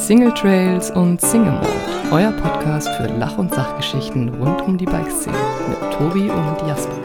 Single Trails und Single Mode, euer Podcast für Lach- und Sachgeschichten rund um die Bikeszene mit Tobi und Jasper.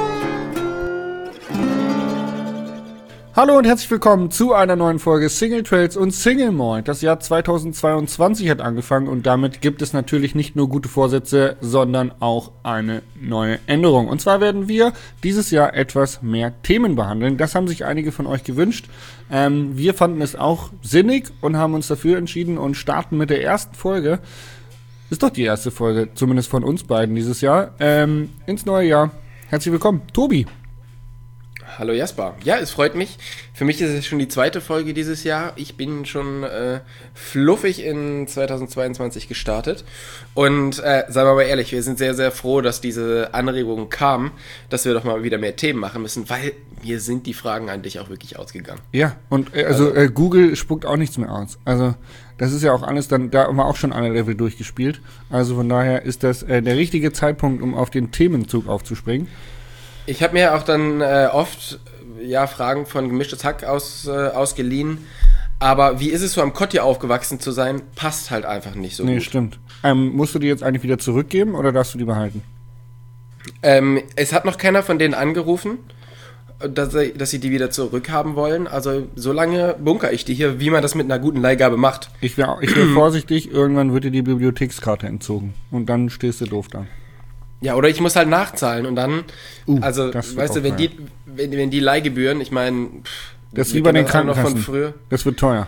Hallo und herzlich willkommen zu einer neuen Folge Single Trails und Single Mode. Das Jahr 2022 hat angefangen und damit gibt es natürlich nicht nur gute Vorsätze, sondern auch eine neue Änderung. Und zwar werden wir dieses Jahr etwas mehr Themen behandeln. Das haben sich einige von euch gewünscht. Wir fanden es auch sinnig und haben uns dafür entschieden und starten mit der ersten Folge. Ist doch die erste Folge, zumindest von uns beiden dieses Jahr, ins neue Jahr. Herzlich willkommen, Tobi. Hallo Jasper. Ja, es freut mich. Für mich ist es schon die zweite Folge dieses Jahr. Ich bin schon fluffig in 2022 gestartet. Und seien wir mal ehrlich, wir sind sehr, sehr froh, dass diese Anregung kam, dass wir doch mal wieder mehr Themen machen müssen, weil mir sind die Fragen an dich auch wirklich ausgegangen. Ja, und Google spuckt auch nichts mehr aus. Also das ist ja auch alles dann, da haben wir auch schon alle Level durchgespielt. Also von daher ist das der richtige Zeitpunkt, um auf den Themenzug aufzuspringen. Ich habe mir auch dann oft Fragen von Gemischtes Hack ausgeliehen, aber wie ist es so am Kotti aufgewachsen zu sein, passt halt einfach nicht so gut. Nee, stimmt. Musst du die jetzt eigentlich wieder zurückgeben oder darfst du die behalten? Es hat noch keiner von denen angerufen, dass sie die wieder zurückhaben wollen. Also so lange bunker ich die hier, wie man das mit einer guten Leihgabe macht. Ich wär vorsichtig, irgendwann wird dir die Bibliothekskarte entzogen und dann stehst du doof da. Ja, oder ich muss halt nachzahlen und dann, weißt du, wenn die Leihgebühren, ich meine, das ist wie bei den Krankenkassen. Das wird teuer.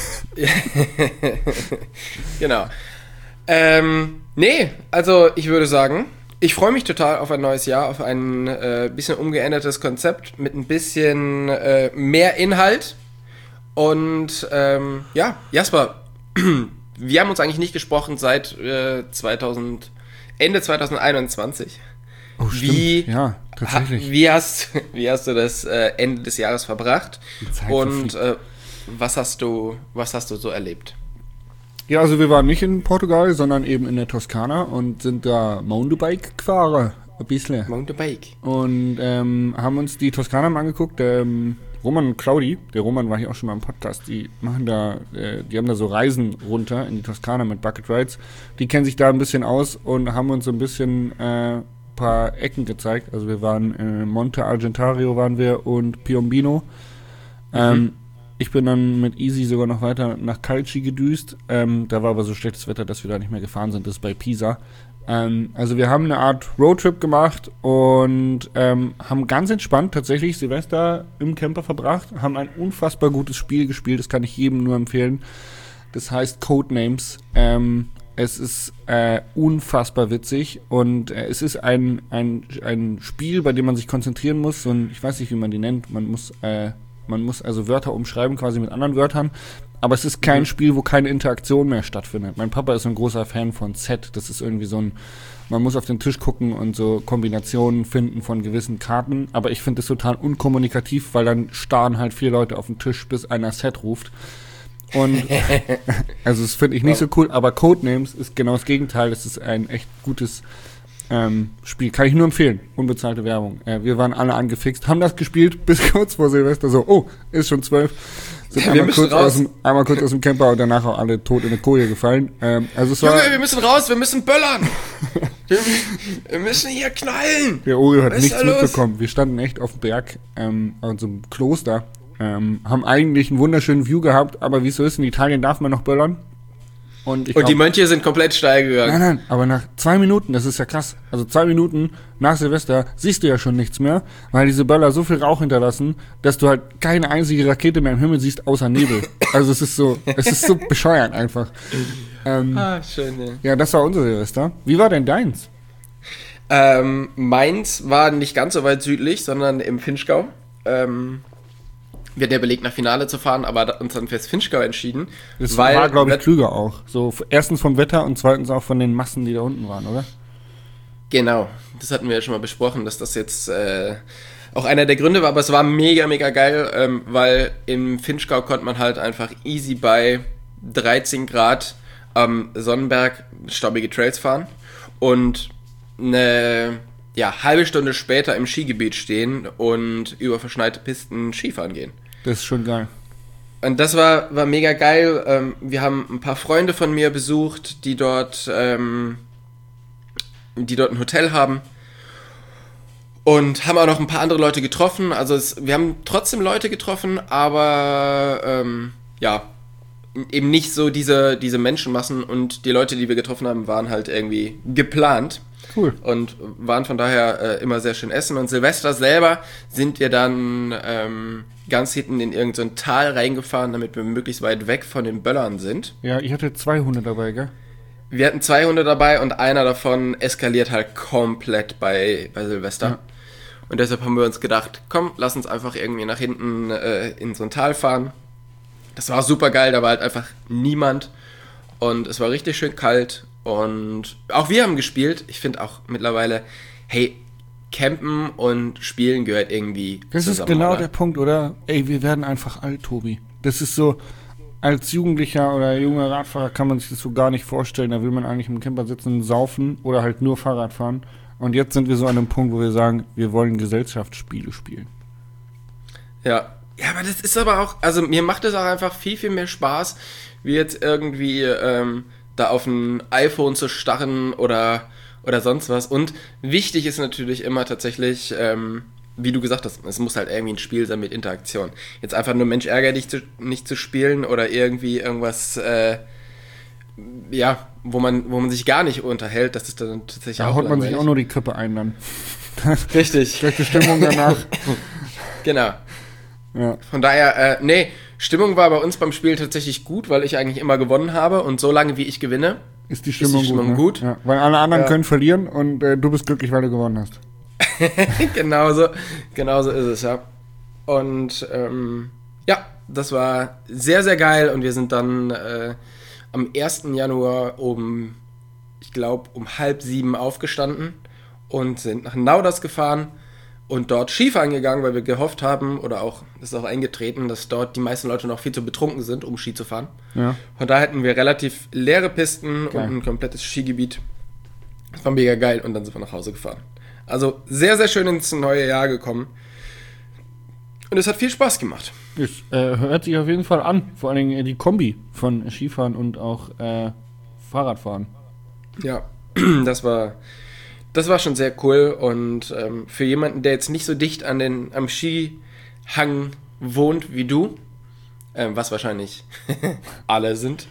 Genau. Also ich würde sagen, ich freue mich total auf ein neues Jahr, auf ein bisschen umgeändertes Konzept mit ein bisschen mehr Inhalt. Und Jasper, wir haben uns eigentlich nicht gesprochen seit Ende 2021. Oh, stimmt. Ja, tatsächlich. Wie hast du das Ende des Jahres verbracht? Und was hast du so erlebt? Ja, also wir waren nicht in Portugal, sondern eben in der Toskana und sind da Mountainbike gefahren. Ein bisschen. Mountainbike. Und haben uns die Toskana mal angeguckt. Roman und Claudi, der Roman war hier auch schon mal im Podcast, die haben da so Reisen runter in die Toskana mit Bucket Rides. Die kennen sich da ein bisschen aus und haben uns so ein bisschen paar Ecken gezeigt. Also wir waren Monte Argentario waren wir und Piombino. Ich bin dann mit Easy sogar noch weiter nach Calci gedüst. Da war aber so schlechtes Wetter, dass wir da nicht mehr gefahren sind. Das ist bei Pisa. Also wir haben eine Art Roadtrip gemacht und haben ganz entspannt tatsächlich Silvester im Camper verbracht, haben ein unfassbar gutes Spiel gespielt, das kann ich jedem nur empfehlen. Das heißt Codenames. Es ist unfassbar witzig und es ist ein Spiel, bei dem man sich konzentrieren muss und ich weiß nicht, wie man die nennt. Man muss also Wörter umschreiben, quasi mit anderen Wörtern. Aber es ist kein Spiel, wo keine Interaktion mehr stattfindet. Mein Papa ist ein großer Fan von Set. Das ist irgendwie so man muss auf den Tisch gucken und so Kombinationen finden von gewissen Karten. Aber ich finde es total unkommunikativ, weil dann starren halt 4 Leute auf den Tisch, bis einer Set ruft. Und also das finde ich nicht so cool. Aber Codenames ist genau das Gegenteil. Das ist ein echt gutes Spiel. Kann ich nur empfehlen. Unbezahlte Werbung. Wir waren alle angefixt, haben das gespielt bis kurz vor Silvester. So, oh, ist schon 12. Sind einmal kurz aus dem Camper und danach auch alle tot in eine Koje gefallen. Junge, wir müssen raus, wir müssen böllern. wir müssen hier knallen. Der Ori hat nichts mitbekommen. Wir standen echt auf dem Berg, an so einem Kloster. Haben eigentlich einen wunderschönen View gehabt, aber wie es so ist, in Italien darf man noch böllern. Und die Mönche sind komplett steil gegangen. Nein, aber nach 2 Minuten, das ist ja krass. Also 2 Minuten nach Silvester siehst du ja schon nichts mehr, weil diese Böller so viel Rauch hinterlassen, dass du halt keine einzige Rakete mehr im Himmel siehst, außer Nebel. Also es ist so bescheuert einfach. Schön, ja. Ja, das war unser Silvester. Wie war denn deins? Meins war nicht ganz so weit südlich, sondern im Finchgau. Wir hatten ja überlegt, nach Finale zu fahren, aber uns dann fürs Finchgau entschieden. Das war, glaube ich, klüger auch. So, erstens vom Wetter und zweitens auch von den Massen, die da unten waren, oder? Genau, das hatten wir ja schon mal besprochen, dass das jetzt auch einer der Gründe war, aber es war mega, mega geil, weil im Finchgau konnte man halt einfach easy bei 13 Grad am Sonnenberg staubige Trails fahren und eine halbe Stunde später im Skigebiet stehen und über verschneite Pisten Skifahren gehen. Das ist schon geil. Und das war mega geil. Wir haben ein paar Freunde von mir besucht, die dort ein Hotel haben. Und haben auch noch ein paar andere Leute getroffen. Also wir haben trotzdem Leute getroffen, aber eben nicht so diese Menschenmassen. Und die Leute, die wir getroffen haben, waren halt irgendwie geplant. Cool. Und waren von daher immer sehr schön essen. Und Silvester selber sind wir dann ganz hinten in irgendein so Tal reingefahren, damit wir möglichst weit weg von den Böllern sind. Ja, ich hatte 200 dabei, gell? Wir hatten 200 dabei und einer davon eskaliert halt komplett bei Silvester. Ja. Und deshalb haben wir uns gedacht, komm, lass uns einfach irgendwie nach hinten in so ein Tal fahren. Das war super geil, da war halt einfach niemand. Und es war richtig schön kalt. Und auch wir haben gespielt. Ich finde auch mittlerweile, hey, Campen und Spielen gehört irgendwie das zusammen. Das ist genau der Punkt, oder? Ey, wir werden einfach alt, Tobi. Das ist so, als Jugendlicher oder junger Radfahrer kann man sich das so gar nicht vorstellen. Da will man eigentlich im Camper sitzen, saufen oder halt nur Fahrrad fahren. Und jetzt sind wir so an einem Punkt, wo wir sagen, wir wollen Gesellschaftsspiele spielen. Ja, aber das ist aber auch, also mir macht das auch einfach viel, viel mehr Spaß, wie jetzt irgendwie da auf ein iPhone zu starren oder sonst was. Und wichtig ist natürlich immer tatsächlich, wie du gesagt hast, es muss halt irgendwie ein Spiel sein mit Interaktion. Jetzt einfach nur Mensch ärger dich nicht zu spielen oder irgendwie irgendwas, wo man sich gar nicht unterhält, das ist dann tatsächlich da auch haut man langweilig. sich auch nur die Köpfe ein dann. Richtig. Schlechte Stimmung danach. Genau. Ja. Von daher, Stimmung war bei uns beim Spiel tatsächlich gut, weil ich eigentlich immer gewonnen habe und solange wie ich gewinne, ist die Stimmung gut. Ne? Ja, weil alle anderen können verlieren und du bist glücklich, weil du gewonnen hast. genauso ist es, ja. Und das war sehr, sehr geil und wir sind dann am 1. Januar um 6:30 aufgestanden und sind nach Nauders gefahren und dort Skifahren gegangen, weil wir gehofft haben, oder auch, das ist auch eingetreten, dass dort die meisten Leute noch viel zu betrunken sind, um Ski zu fahren. Ja. Von da hätten wir relativ leere Pisten geil. Und ein komplettes Skigebiet. Das war mega geil und dann sind wir nach Hause gefahren. Also sehr, sehr schön ins neue Jahr gekommen. Und es hat viel Spaß gemacht. Es hört sich auf jeden Fall an. Vor allen Dingen die Kombi von Skifahren und auch Fahrradfahren. Ja, das war schon sehr cool. Und für jemanden, der jetzt nicht so dicht am Skihang wohnt wie du, was wahrscheinlich alle sind,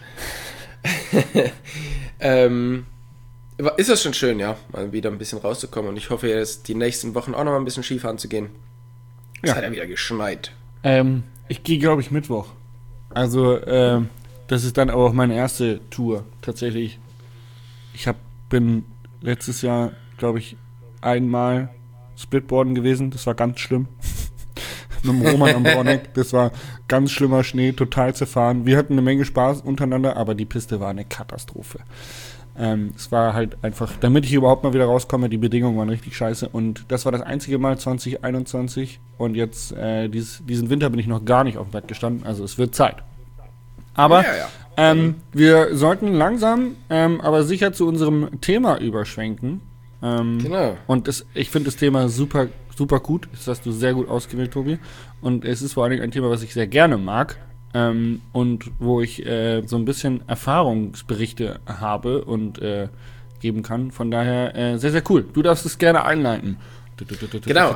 ist das schon schön, ja, mal wieder ein bisschen rauszukommen. Und ich hoffe jetzt die nächsten Wochen auch noch mal ein bisschen Skifahren zu gehen. Es hat ja wieder geschneit. Ich gehe, glaube ich, Mittwoch. Also, das ist dann aber auch meine erste Tour, tatsächlich. Bin letztes Jahr, glaube ich, einmal Splitboarden gewesen. Das war ganz schlimm. Mit dem Roman am Borneck. Das war ganz schlimmer Schnee, total zerfahren. Wir hatten eine Menge Spaß untereinander, aber die Piste war eine Katastrophe. Es war halt einfach, damit ich überhaupt mal wieder rauskomme, die Bedingungen waren richtig scheiße. Und das war das einzige Mal 2021. Und jetzt, diesen Winter bin ich noch gar nicht auf dem Bett gestanden. Also es wird Zeit. Aber wir sollten langsam, aber sicher zu unserem Thema überschwenken. Genau. Und ich finde das Thema super, super gut. Das hast du sehr gut ausgewählt, Tobi. Und es ist vor allen Dingen ein Thema, was ich sehr gerne mag. Und wo ich so ein bisschen Erfahrungsberichte habe und geben kann. Von daher sehr, sehr cool. Du darfst es gerne einleiten. Genau.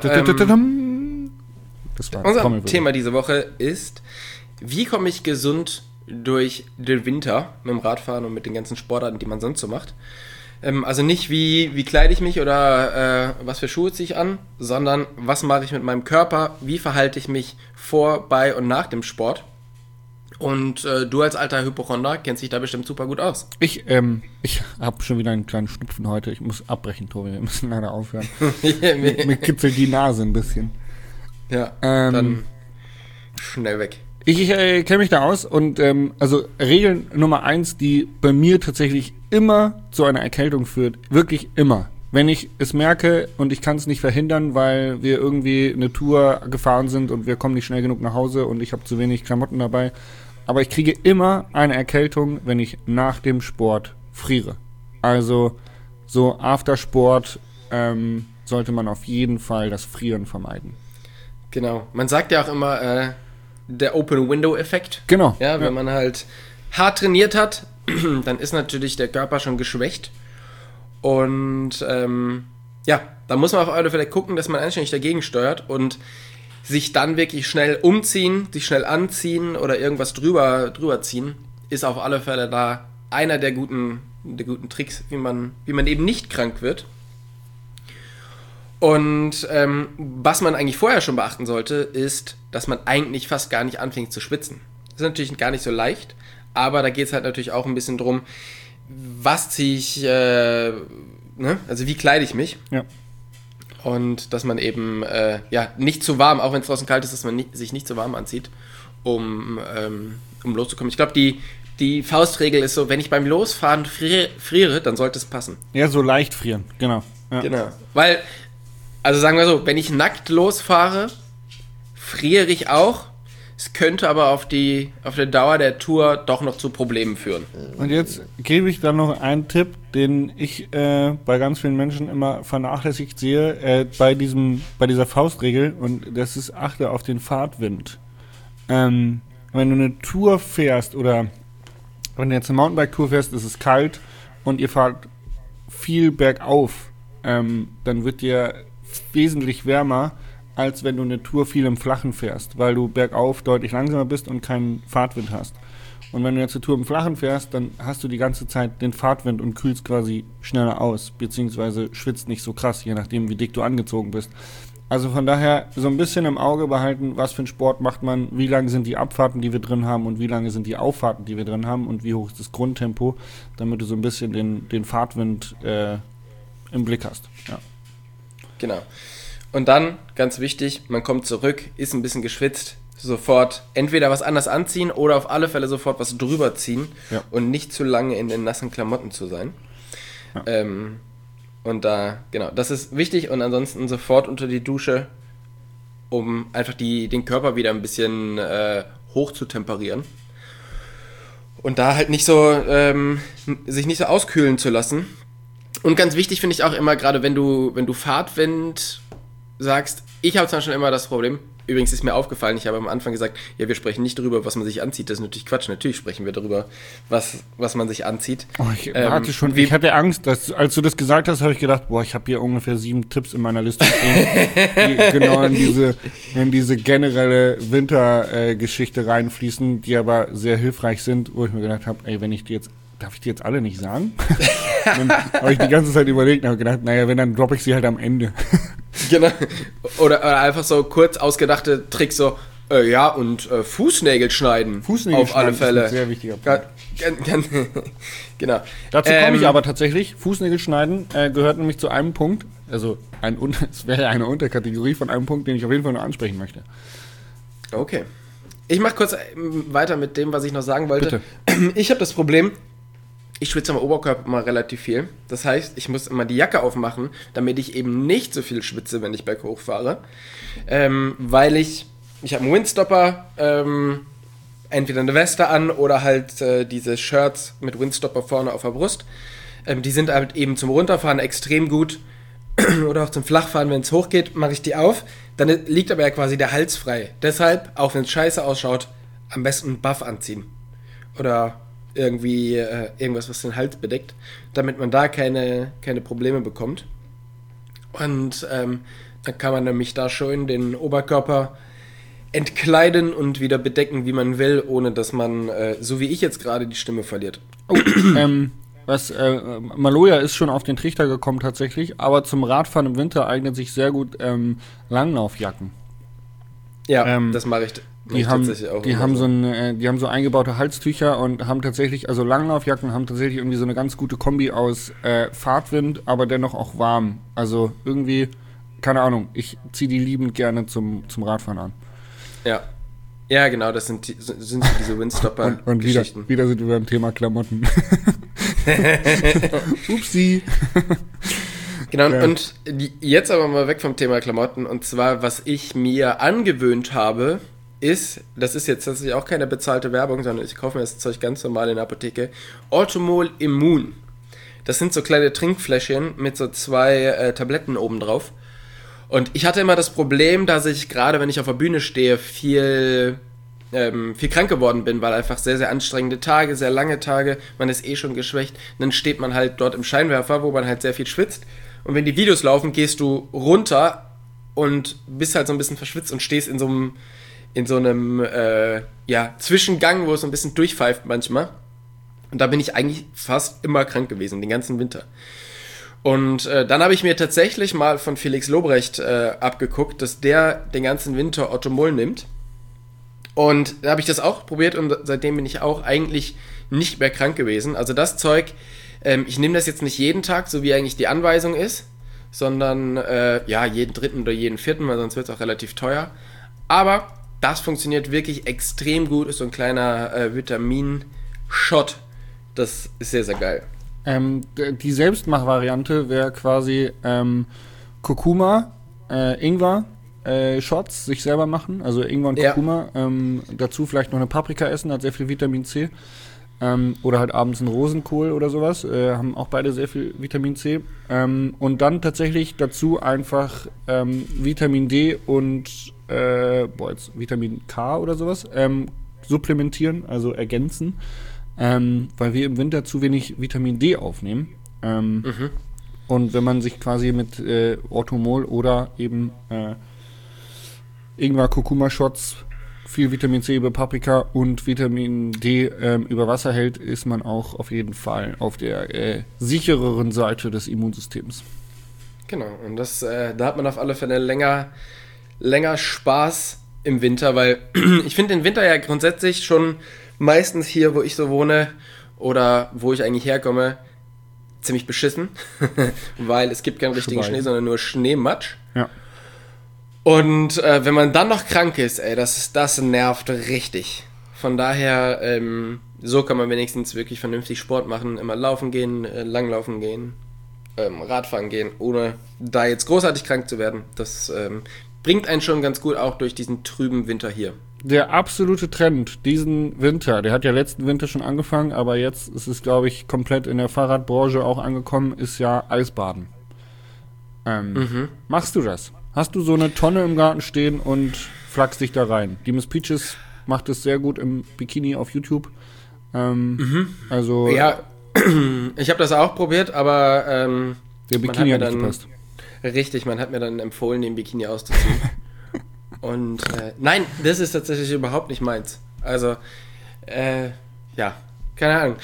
Das war unser Thema diese Woche ist, wie komme ich gesund durch den Winter mit dem Radfahren und mit den ganzen Sportarten, die man sonst so macht. Also nicht wie kleide ich mich oder was für Schuhe ziehe ich an, sondern was mache ich mit meinem Körper, wie verhalte ich mich vor, bei und nach dem Sport. Und du als alter Hypochonder kennst dich da bestimmt super gut aus. Ich habe schon wieder einen kleinen Schnupfen heute. Ich muss abbrechen, Tobi. Wir müssen leider aufhören. Mir kitzelt die Nase ein bisschen. Ja, dann schnell weg. Ich kenne mich da aus und also Regel Nummer 1, die bei mir tatsächlich immer zu einer Erkältung führt. Wirklich immer. Wenn ich es merke und ich kann es nicht verhindern, weil wir irgendwie eine Tour gefahren sind und wir kommen nicht schnell genug nach Hause und ich habe zu wenig Klamotten dabei. Aber ich kriege immer eine Erkältung, wenn ich nach dem Sport friere. Also so Aftersport sollte man auf jeden Fall das Frieren vermeiden. Genau. Man sagt ja auch immer, der Open-Window-Effekt. Genau. Ja, wenn man halt hart trainiert hat, dann ist natürlich der Körper schon geschwächt. Und da muss man auf alle Fälle gucken, dass man anständig dagegen steuert und sich dann wirklich schnell umziehen, sich schnell anziehen oder irgendwas drüber ziehen, ist auf alle Fälle da einer der guten Tricks, wie man eben nicht krank wird. Und was man eigentlich vorher schon beachten sollte, ist, dass man eigentlich fast gar nicht anfängt zu schwitzen. Das ist natürlich gar nicht so leicht, aber da geht es halt natürlich auch ein bisschen drum, was ziehe ich, also wie kleide ich mich. Ja. Und dass man eben nicht zu warm, auch wenn es draußen kalt ist, dass man sich nicht zu warm anzieht, um loszukommen. Ich glaube, die Faustregel ist so, wenn ich beim Losfahren friere, dann sollte es passen. Ja, so leicht frieren, genau. Ja. Genau. Weil, also sagen wir so, wenn ich nackt losfahre, friere ich auch. Es könnte aber auf der Dauer der Tour doch noch zu Problemen führen. Und jetzt gebe ich dann noch einen Tipp, den ich bei ganz vielen Menschen immer vernachlässigt sehe, bei dieser Faustregel, und das ist: achte auf den Fahrtwind. Wenn du eine Tour fährst oder wenn du jetzt eine Mountainbike-Tour fährst, ist es kalt und ihr fahrt viel bergauf, dann wird dir wesentlich wärmer, als wenn du eine Tour viel im Flachen fährst, weil du bergauf deutlich langsamer bist und keinen Fahrtwind hast. Und wenn du jetzt eine Tour im Flachen fährst, dann hast du die ganze Zeit den Fahrtwind und kühlst quasi schneller aus, beziehungsweise schwitzt nicht so krass, je nachdem, wie dick du angezogen bist. Also von daher so ein bisschen im Auge behalten, was für einen Sport macht man, wie lang sind die Abfahrten, die wir drin haben, und wie lange sind die Auffahrten, die wir drin haben, und wie hoch ist das Grundtempo, damit du so ein bisschen den Fahrtwind im Blick hast. Ja. Genau. Und dann, ganz wichtig, man kommt zurück, ist ein bisschen geschwitzt, sofort entweder was anders anziehen oder auf alle Fälle sofort was drüber ziehen, ja, und nicht zu lange in den nassen Klamotten zu sein. Ja. Und da, genau, das ist wichtig, und ansonsten sofort unter die Dusche, um einfach den Körper wieder ein bisschen hoch zu temperieren. Und da halt nicht so, sich nicht so auskühlen zu lassen. Und ganz wichtig finde ich auch immer, gerade wenn du Fahrtwind sagst, ich habe zwar schon immer das Problem, übrigens ist mir aufgefallen, ich habe am Anfang gesagt, ja, wir sprechen nicht darüber, was man sich anzieht, das ist natürlich Quatsch, natürlich sprechen wir darüber, was man sich anzieht. Oh, ich hatte Angst, als du das gesagt hast, habe ich gedacht, ich habe hier ungefähr 7 Tipps in meiner Liste stehen, die genau in diese generelle Wintergeschichte reinfließen, die aber sehr hilfreich sind, wo ich mir gedacht habe, ey, darf ich die jetzt alle nicht sagen? Dann habe ich die ganze Zeit überlegt und habe gedacht, naja, wenn, dann droppe ich sie halt am Ende. Genau. Oder einfach so kurz ausgedachte Tricks, so, Fußnägel schneiden. Fußnägel auf alle Fälle. Ist ein sehr wichtiger Punkt. Genau. Dazu komme ich aber tatsächlich. Fußnägel schneiden gehört nämlich zu einem Punkt, also es wäre eine Unterkategorie von einem Punkt, den ich auf jeden Fall noch ansprechen möchte. Okay. Ich mache kurz weiter mit dem, was ich noch sagen wollte. Bitte. Ich habe das Problem, ich schwitze am Oberkörper immer relativ viel. Das heißt, ich muss immer die Jacke aufmachen, damit ich eben nicht so viel schwitze, wenn ich berghoch fahre. Weil ich habe einen Windstopper, entweder eine Weste an oder halt diese Shirts mit Windstopper vorne auf der Brust. Die sind halt eben zum Runterfahren extrem gut. Oder auch zum Flachfahren, wenn es hochgeht, mache ich die auf. Dann liegt aber ja quasi der Hals frei. Deshalb, auch wenn es scheiße ausschaut, am besten einen Buff anziehen. Oder irgendwie irgendwas, was den Hals bedeckt, damit man da keine Probleme bekommt. Und dann kann man nämlich da schön den Oberkörper entkleiden und wieder bedecken, wie man will, ohne dass man, so wie ich jetzt gerade, die Stimme verliert. Oh, Maloja ist schon auf den Trichter gekommen tatsächlich, aber zum Radfahren im Winter eignet sich sehr gut Langlaufjacken. Ja, das mache ich. Die haben so eingebaute Halstücher und haben tatsächlich, also Langlaufjacken haben tatsächlich irgendwie so eine ganz gute Kombi aus Fahrtwind, aber dennoch auch warm. Also irgendwie, keine Ahnung, ich ziehe die liebend gerne zum Radfahren an. Ja, genau, das sind diese Windstopper-Geschichten. Und wieder sind wir beim Thema Klamotten. Upsi. Genau, ja. Und jetzt aber mal weg vom Thema Klamotten. Und zwar, was ich mir angewöhnt habe, das ist jetzt tatsächlich auch keine bezahlte Werbung, sondern ich kaufe mir das Zeug ganz normal in der Apotheke. Orthomol Immun. Das sind so kleine Trinkfläschchen mit so 2 Tabletten oben drauf. Und ich hatte immer das Problem, dass ich gerade, wenn ich auf der Bühne stehe, viel viel krank geworden bin, weil einfach sehr, sehr anstrengende Tage, sehr lange Tage, man ist eh schon geschwächt. Und dann steht man halt dort im Scheinwerfer, wo man halt sehr viel schwitzt. Und wenn die Videos laufen, gehst du runter und bist halt so ein bisschen verschwitzt und stehst in so einem Zwischengang, wo es so ein bisschen durchpfeift manchmal. Und da bin ich eigentlich fast immer krank gewesen, den ganzen Winter. Und dann habe ich mir tatsächlich mal von Felix Lobrecht abgeguckt, dass der den ganzen Winter Ottomol nimmt. Und da habe ich das auch probiert und seitdem bin ich auch eigentlich nicht mehr krank gewesen. Also das Zeug, ich nehme das jetzt nicht jeden Tag, so wie eigentlich die Anweisung ist, sondern jeden dritten oder jeden vierten, weil sonst wird es auch relativ teuer. Aber das funktioniert wirklich extrem gut, ist so ein kleiner Vitamin-Shot. Das ist sehr, sehr geil. Die Selbstmachvariante wäre quasi Kurkuma, Ingwer, Shots sich selber machen, also Ingwer und Kurkuma, dazu vielleicht noch eine Paprika essen, hat sehr viel Vitamin C, oder halt abends einen Rosenkohl oder sowas, haben auch beide sehr viel Vitamin C, und dann tatsächlich dazu einfach Vitamin D und Vitamin K oder sowas supplementieren, also ergänzen, weil wir im Winter zu wenig Vitamin D aufnehmen. Und wenn man sich quasi mit Orthomol oder eben Ingwer-Kurkuma-Shots, viel Vitamin C über Paprika und Vitamin D über Wasser hält, ist man auch auf jeden Fall auf der sichereren Seite des Immunsystems. Genau, und da hat man auf alle Fälle länger Spaß im Winter, weil ich finde den Winter ja grundsätzlich schon meistens hier, wo ich so wohne oder wo ich eigentlich herkomme, ziemlich beschissen, weil es gibt keinen richtigen Schnee, sondern nur Schneematsch. Ja. Und wenn man dann noch krank ist, das nervt richtig. Von daher, so kann man wenigstens wirklich vernünftig Sport machen, immer laufen gehen, langlaufen gehen, Radfahren gehen, ohne da jetzt großartig krank zu werden. Das bringt einen schon ganz gut auch durch diesen trüben Winter hier. Der absolute Trend diesen Winter, der hat ja letzten Winter schon angefangen, aber jetzt ist es, glaube ich, komplett in der Fahrradbranche auch angekommen, ist ja Eisbaden. Machst du das? Hast du so eine Tonne im Garten stehen und flachst dich da rein? Die Miss Peaches macht es sehr gut im Bikini auf YouTube. Also ja, ich habe das auch probiert, aber der Bikini hat nicht gepasst. Richtig, man hat mir dann empfohlen, den Bikini auszuziehen. Und nein, das ist tatsächlich überhaupt nicht meins. Also, keine Ahnung.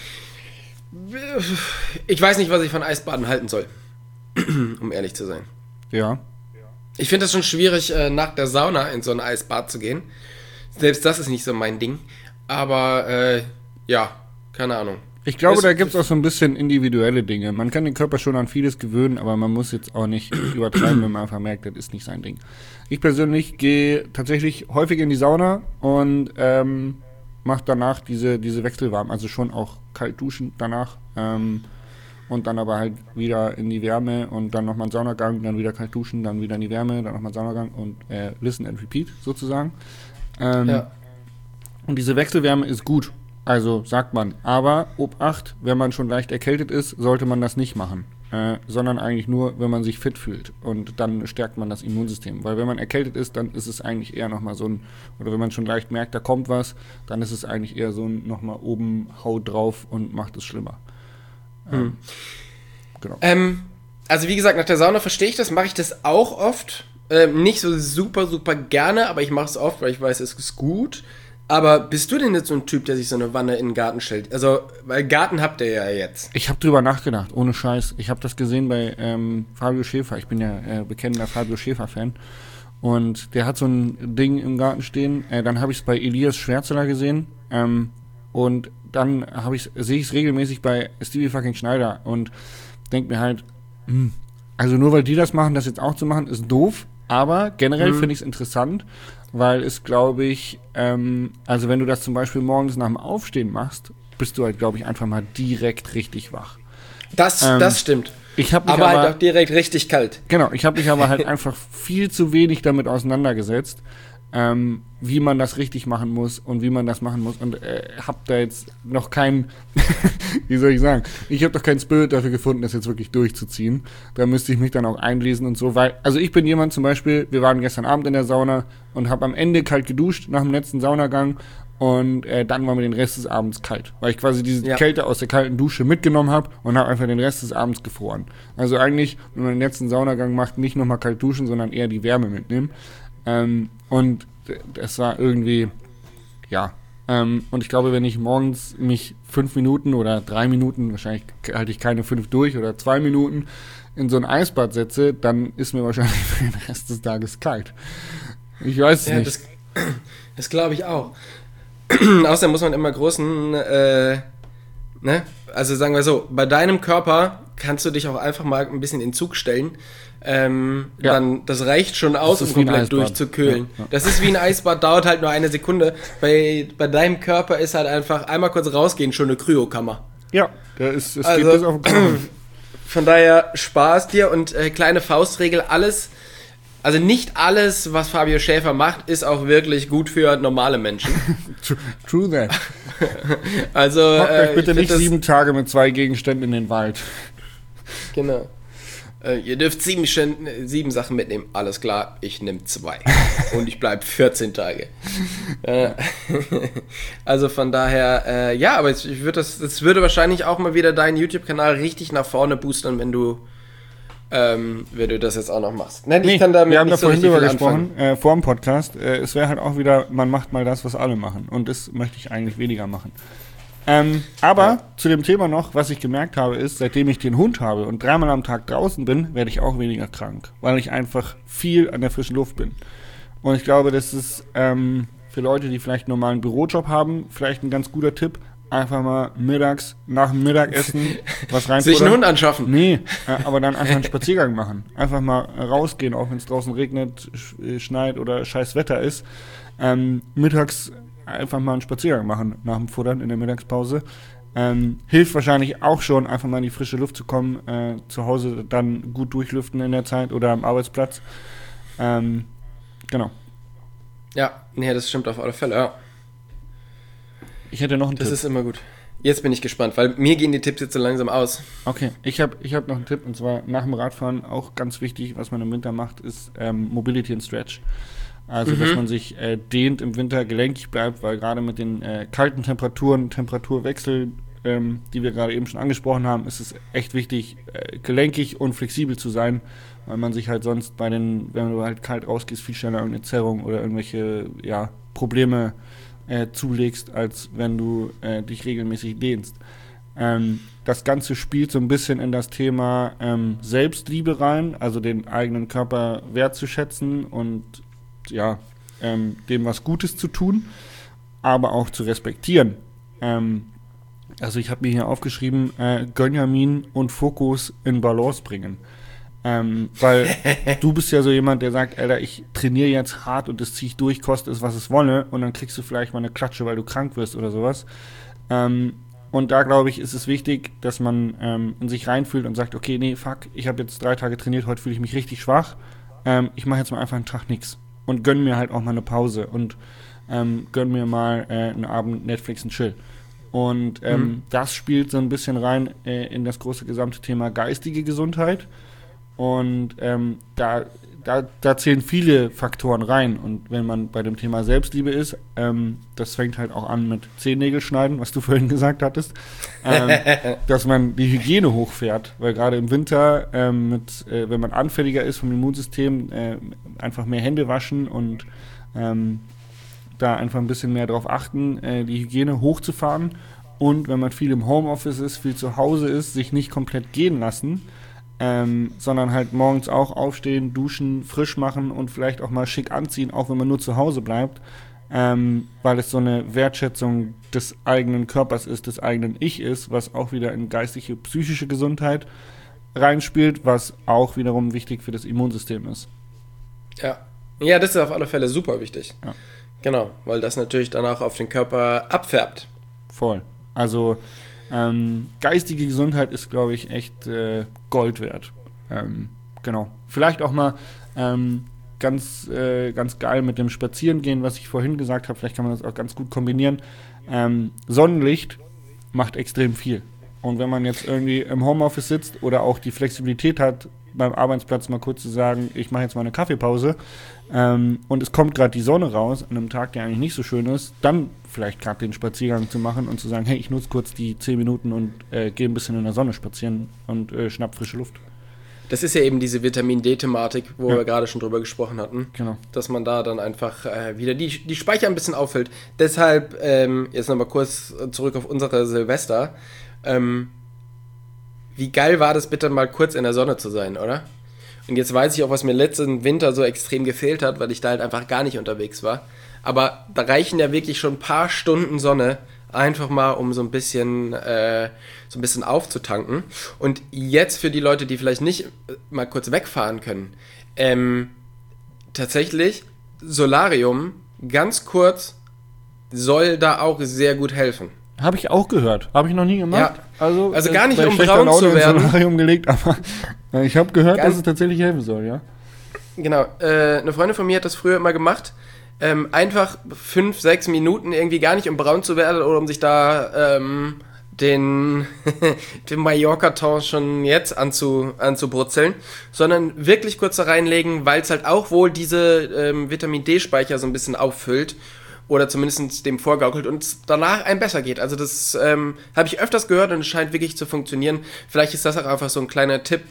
Ich weiß nicht, was ich von Eisbaden halten soll, um ehrlich zu sein. Ja. Ich finde das schon schwierig, nach der Sauna in so ein Eisbad zu gehen. Selbst das ist nicht so mein Ding. Aber, keine Ahnung. Ich glaube, da gibt es auch so ein bisschen individuelle Dinge. Man kann den Körper schon an vieles gewöhnen, aber man muss jetzt auch nicht übertreiben, wenn man einfach merkt, das ist nicht sein Ding. Ich persönlich gehe tatsächlich häufig in die Sauna und mache danach diese Wechselwarm, also schon auch kalt duschen danach und dann aber halt wieder in die Wärme und dann nochmal einen Saunagang, dann wieder kalt duschen, dann wieder in die Wärme, dann nochmal einen Saunagang und listen and repeat sozusagen. Und diese Wechselwärme ist gut. Also sagt man, aber Obacht, wenn man schon leicht erkältet ist, sollte man das nicht machen, sondern eigentlich nur, wenn man sich fit fühlt und dann stärkt man das Immunsystem, weil wenn man erkältet ist, dann ist es eigentlich eher nochmal so ein, oder wenn man schon leicht merkt, da kommt was, dann ist es eigentlich eher so ein nochmal oben Haut drauf und macht es schlimmer. Genau. Also wie gesagt, nach der Sauna verstehe ich das, mache ich das auch oft, nicht so super, super gerne, aber ich mache es oft, weil ich weiß, es ist gut. Aber bist du denn jetzt so ein Typ, der sich so eine Wanne in den Garten stellt? Also, weil Garten habt ihr ja jetzt. Ich habe drüber nachgedacht, ohne Scheiß. Ich habe das gesehen bei Fabio Schäfer. Ich bin ja bekennender Fabio Schäfer-Fan. Und der hat so ein Ding im Garten stehen. Dann habe ich es bei Elias Schwärzeler gesehen. Und dann sehe ich es regelmäßig bei Stevie fucking Schneider. Und denke mir halt, also nur weil die das machen, das jetzt auch zu machen, ist doof. Aber generell finde ich es interessant, weil es, glaube ich, also wenn du das zum Beispiel morgens nach dem Aufstehen machst, bist du halt, glaube ich, einfach mal direkt richtig wach. Das stimmt. Ich hab mich aber halt auch direkt richtig kalt. Genau, ich habe mich aber halt einfach viel zu wenig damit auseinandergesetzt. wie man das richtig machen muss und wie man das machen muss. Und habe da jetzt noch keinen, wie soll ich sagen, ich habe doch keinen Spirit dafür gefunden, das jetzt wirklich durchzuziehen. Da müsste ich mich dann auch einlesen und so, weil, also ich bin jemand zum Beispiel, wir waren gestern Abend in der Sauna und habe am Ende kalt geduscht nach dem letzten Saunagang und dann war mir den Rest des Abends kalt, weil ich quasi diese Kälte aus der kalten Dusche mitgenommen habe und habe einfach den Rest des Abends gefroren. Also eigentlich, wenn man den letzten Saunagang macht, nicht nochmal kalt duschen, sondern eher die Wärme mitnehmen. Und das war irgendwie, ja. Und ich glaube, wenn ich morgens mich 5 Minuten oder 3 Minuten, wahrscheinlich halte ich keine 5 durch oder 2 Minuten, in so ein Eisbad setze, dann ist mir wahrscheinlich für den Rest des Tages kalt. Ich weiß es nicht. Das glaube ich auch. Außerdem muss man immer großen, also sagen wir so, bei deinem Körper kannst du dich auch einfach mal ein bisschen in Zug stellen. Dann, das reicht schon aus, um komplett durchzukühlen. Ja. Das ist wie ein Eisbad, dauert halt nur 1 Sekunde. Bei deinem Körper ist halt einfach einmal kurz rausgehen, schon eine Kryokammer. Ja, es geht bis auf den Kopf. Von daher Spaß dir und kleine Faustregel, also nicht alles, was Fabio Schäfer macht, ist auch wirklich gut für normale Menschen. True that. Also, hockt euch bitte nicht 7 Tage mit 2 Gegenständen in den Wald. Genau. Ihr dürft 7 Sachen mitnehmen. Alles klar, ich nehme 2. Und ich bleibe 14 Tage. Also von daher, ja, aber das würde wahrscheinlich auch mal wieder deinen YouTube-Kanal richtig nach vorne boostern, wenn du das jetzt auch noch machst. Nein, ich kann damit wir haben nicht da so vorhin drüber richtig gesprochen, vor dem Podcast. Es wäre halt auch wieder, man macht mal das, was alle machen. Und das möchte ich eigentlich weniger machen. Aber zu dem Thema noch, was ich gemerkt habe, ist, seitdem ich den Hund habe und 3-mal am Tag draußen bin, werde ich auch weniger krank, weil ich einfach viel an der frischen Luft bin. Und ich glaube, das ist für Leute, die vielleicht einen normalen Bürojob haben, vielleicht ein ganz guter Tipp, einfach mal mittags, nach dem Mittagessen was reinfuttern. Sich einen Hund anschaffen. Nee, aber dann einfach einen Spaziergang machen. Einfach mal rausgehen, auch wenn es draußen regnet, schneit oder scheiß Wetter ist. Mittags einfach mal einen Spaziergang machen nach dem Futtern in der Mittagspause. Hilft wahrscheinlich auch schon, einfach mal in die frische Luft zu kommen, zu Hause dann gut durchlüften in der Zeit oder am Arbeitsplatz. Genau. Ja, nee, das stimmt auf alle Fälle, ja. Ich hätte noch einen Tipp. Das ist immer gut. Jetzt bin ich gespannt, weil mir gehen die Tipps jetzt so langsam aus. Okay, ich hab noch einen Tipp, und zwar nach dem Radfahren auch ganz wichtig, was man im Winter macht, ist Mobility and Stretch. Also, dass man sich dehnt im Winter, gelenkig bleibt, weil gerade mit den kalten Temperaturen, Temperaturwechsel, die wir gerade eben schon angesprochen haben, ist es echt wichtig, gelenkig und flexibel zu sein, weil man sich halt sonst wenn du halt kalt rausgehst, viel schneller irgendeine Zerrung oder irgendwelche Probleme zulegst, als wenn du dich regelmäßig dehnst. Das Ganze spielt so ein bisschen in das Thema Selbstliebe rein, also den eigenen Körper wertzuschätzen und dem was Gutes zu tun, aber auch zu respektieren. Also ich habe mir hier aufgeschrieben, Gönjamin und Fokus in Balance bringen. Weil du bist ja so jemand, der sagt, Alter, ich trainiere jetzt hart und das ziehe ich durch, koste es, was es wolle, und dann kriegst du vielleicht mal eine Klatsche, weil du krank wirst oder sowas. Und da, glaube ich, ist es wichtig, dass man in sich reinfühlt und sagt, okay, nee, fuck, ich habe jetzt 3 Tage trainiert, heute fühle ich mich richtig schwach. Ich mache jetzt mal einfach einen Tag nichts und gönn mir halt auch mal eine Pause und gönn mir mal einen Abend Netflix und Chill. Und das spielt so ein bisschen rein in das große gesamte Thema geistige Gesundheit. Und da zählen viele Faktoren rein. Und wenn man bei dem Thema Selbstliebe ist, das fängt halt auch an mit Zehennägel schneiden, was du vorhin gesagt hattest, dass man die Hygiene hochfährt. Weil gerade im Winter, wenn man anfälliger ist vom Immunsystem, einfach mehr Hände waschen und da einfach ein bisschen mehr drauf achten, die Hygiene hochzufahren. Und wenn man viel im Homeoffice ist, viel zu Hause ist, sich nicht komplett gehen lassen, sondern halt morgens auch aufstehen, duschen, frisch machen und vielleicht auch mal schick anziehen, auch wenn man nur zu Hause bleibt, weil es so eine Wertschätzung des eigenen Körpers ist, des eigenen Ich ist, was auch wieder in geistige, psychische Gesundheit reinspielt, was auch wiederum wichtig für das Immunsystem ist. Ja, das ist auf alle Fälle super wichtig. Ja. Genau, weil das natürlich dann auch auf den Körper abfärbt. Voll. Also geistige Gesundheit ist, glaube ich, echt Gold wert. Genau. Vielleicht auch mal ganz geil mit dem Spazierengehen, was ich vorhin gesagt habe. Vielleicht kann man das auch ganz gut kombinieren. Sonnenlicht macht extrem viel. Und wenn man jetzt irgendwie im Homeoffice sitzt oder auch die Flexibilität hat, beim Arbeitsplatz mal kurz zu sagen, ich mache jetzt mal eine Kaffeepause und es kommt gerade die Sonne raus an einem Tag, der eigentlich nicht so schön ist, dann vielleicht gerade den Spaziergang zu machen und zu sagen, hey, ich nutze kurz die 10 Minuten und gehe ein bisschen in der Sonne spazieren und schnapp frische Luft. Das ist ja eben diese Vitamin-D-Thematik, wo wir gerade schon drüber gesprochen hatten. Genau. Dass man da dann einfach wieder die Speicher ein bisschen auffüllt. Deshalb, jetzt nochmal kurz zurück auf unsere Silvester. Wie geil war das bitte mal kurz in der Sonne zu sein, oder? Und jetzt weiß ich auch, was mir letzten Winter so extrem gefehlt hat, weil ich da halt einfach gar nicht unterwegs war. Aber da reichen ja wirklich schon ein paar Stunden Sonne, einfach mal, um so ein bisschen aufzutanken. Und jetzt für die Leute, die vielleicht nicht mal kurz wegfahren können, tatsächlich Solarium, ganz kurz, soll da auch sehr gut helfen. Habe ich auch gehört. Habe ich noch nie gemacht. Ja. Also gar nicht, um braun braun zu werden. Solarium gelegt, aber ich habe gehört, dass es tatsächlich helfen soll, ja. Genau. Eine Freundin von mir hat das früher immer gemacht. Einfach 5-6 Minuten irgendwie gar nicht, um braun zu werden oder um sich da den Mallorca-Ton schon jetzt anzubrutzeln, sondern wirklich kurz da reinlegen, weil es halt auch wohl diese Vitamin-D-Speicher so ein bisschen auffüllt oder zumindest dem vorgaukelt und es danach einem besser geht. Also das habe ich öfters gehört und es scheint wirklich zu funktionieren. Vielleicht ist das auch einfach so ein kleiner Tipp.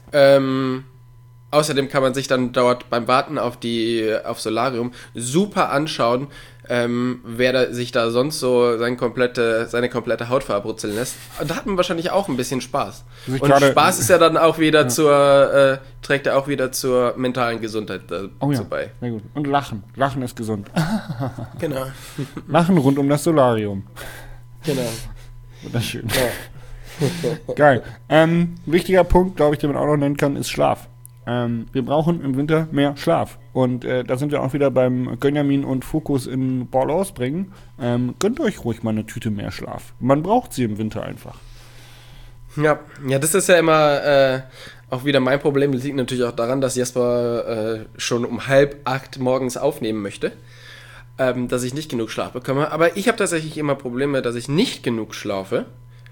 Außerdem kann man sich dann dort beim Warten auf Solarium super anschauen, wer sich da sonst so seine komplette Haut verbrutzeln lässt. Und da hat man wahrscheinlich auch ein bisschen Spaß. Und Spaß ist ja dann auch wieder trägt ja auch wieder zur mentalen Gesundheit dazu bei. Sehr gut. Und Lachen. Lachen ist gesund. Genau. Lachen rund um das Solarium. Genau. Wunderschön. Ja. Geil. Wichtiger Punkt, glaube ich, den man auch noch nennen kann, ist Schlaf. Wir brauchen im Winter mehr Schlaf. Und da sind wir auch wieder beim Gönjamin und Fokus in Balance bringen. Gönnt euch ruhig mal eine Tüte mehr Schlaf. Man braucht sie im Winter einfach. Ja, das ist ja immer auch wieder mein Problem. Das liegt natürlich auch daran, dass Jesper schon um 7:30 morgens aufnehmen möchte. Dass ich nicht genug Schlaf bekomme. Aber ich habe tatsächlich immer Probleme, dass ich nicht genug schlafe.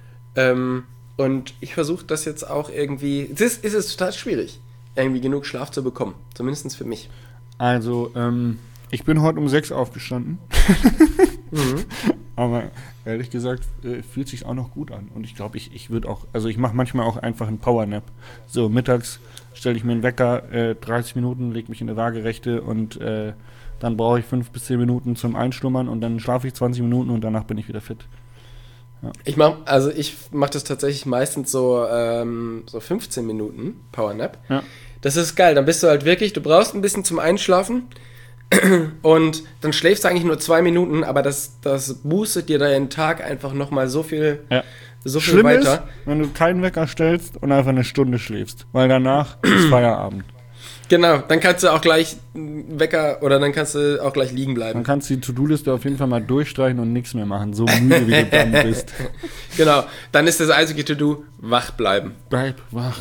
Und ich versuche das jetzt auch irgendwie... Es ist total schwierig, irgendwie genug Schlaf zu bekommen. Zumindest für mich. Also, ich bin heute um 6 aufgestanden. Aber ehrlich gesagt, fühlt sich auch noch gut an. Und ich glaube, ich würde auch, also ich mache manchmal auch einfach einen Powernap. So, mittags stelle ich mir einen Wecker, 30 Minuten, lege mich in eine Waagerechte und dann brauche ich 5 bis 10 Minuten zum Einschlummern und dann schlafe ich 20 Minuten und danach bin ich wieder fit. Ja. Ich mach das tatsächlich meistens so 15 Minuten Powernap. Ja. Das ist geil, dann bist du halt wirklich, du brauchst ein bisschen zum Einschlafen und dann schläfst du eigentlich nur 2 Minuten, aber das boostet dir deinen Tag einfach nochmal so viel Schlimm weiter. Ist, wenn du keinen Wecker stellst und einfach eine Stunde schläfst, weil danach ist Feierabend. Genau, dann kannst du auch gleich Wecker oder dann kannst du auch gleich liegen bleiben. Dann kannst du die To-Do-Liste auf jeden Fall mal durchstreichen und nichts mehr machen, so müde wie du dann bist. Genau, dann ist das einzige To-Do, wach bleiben. Bleib wach.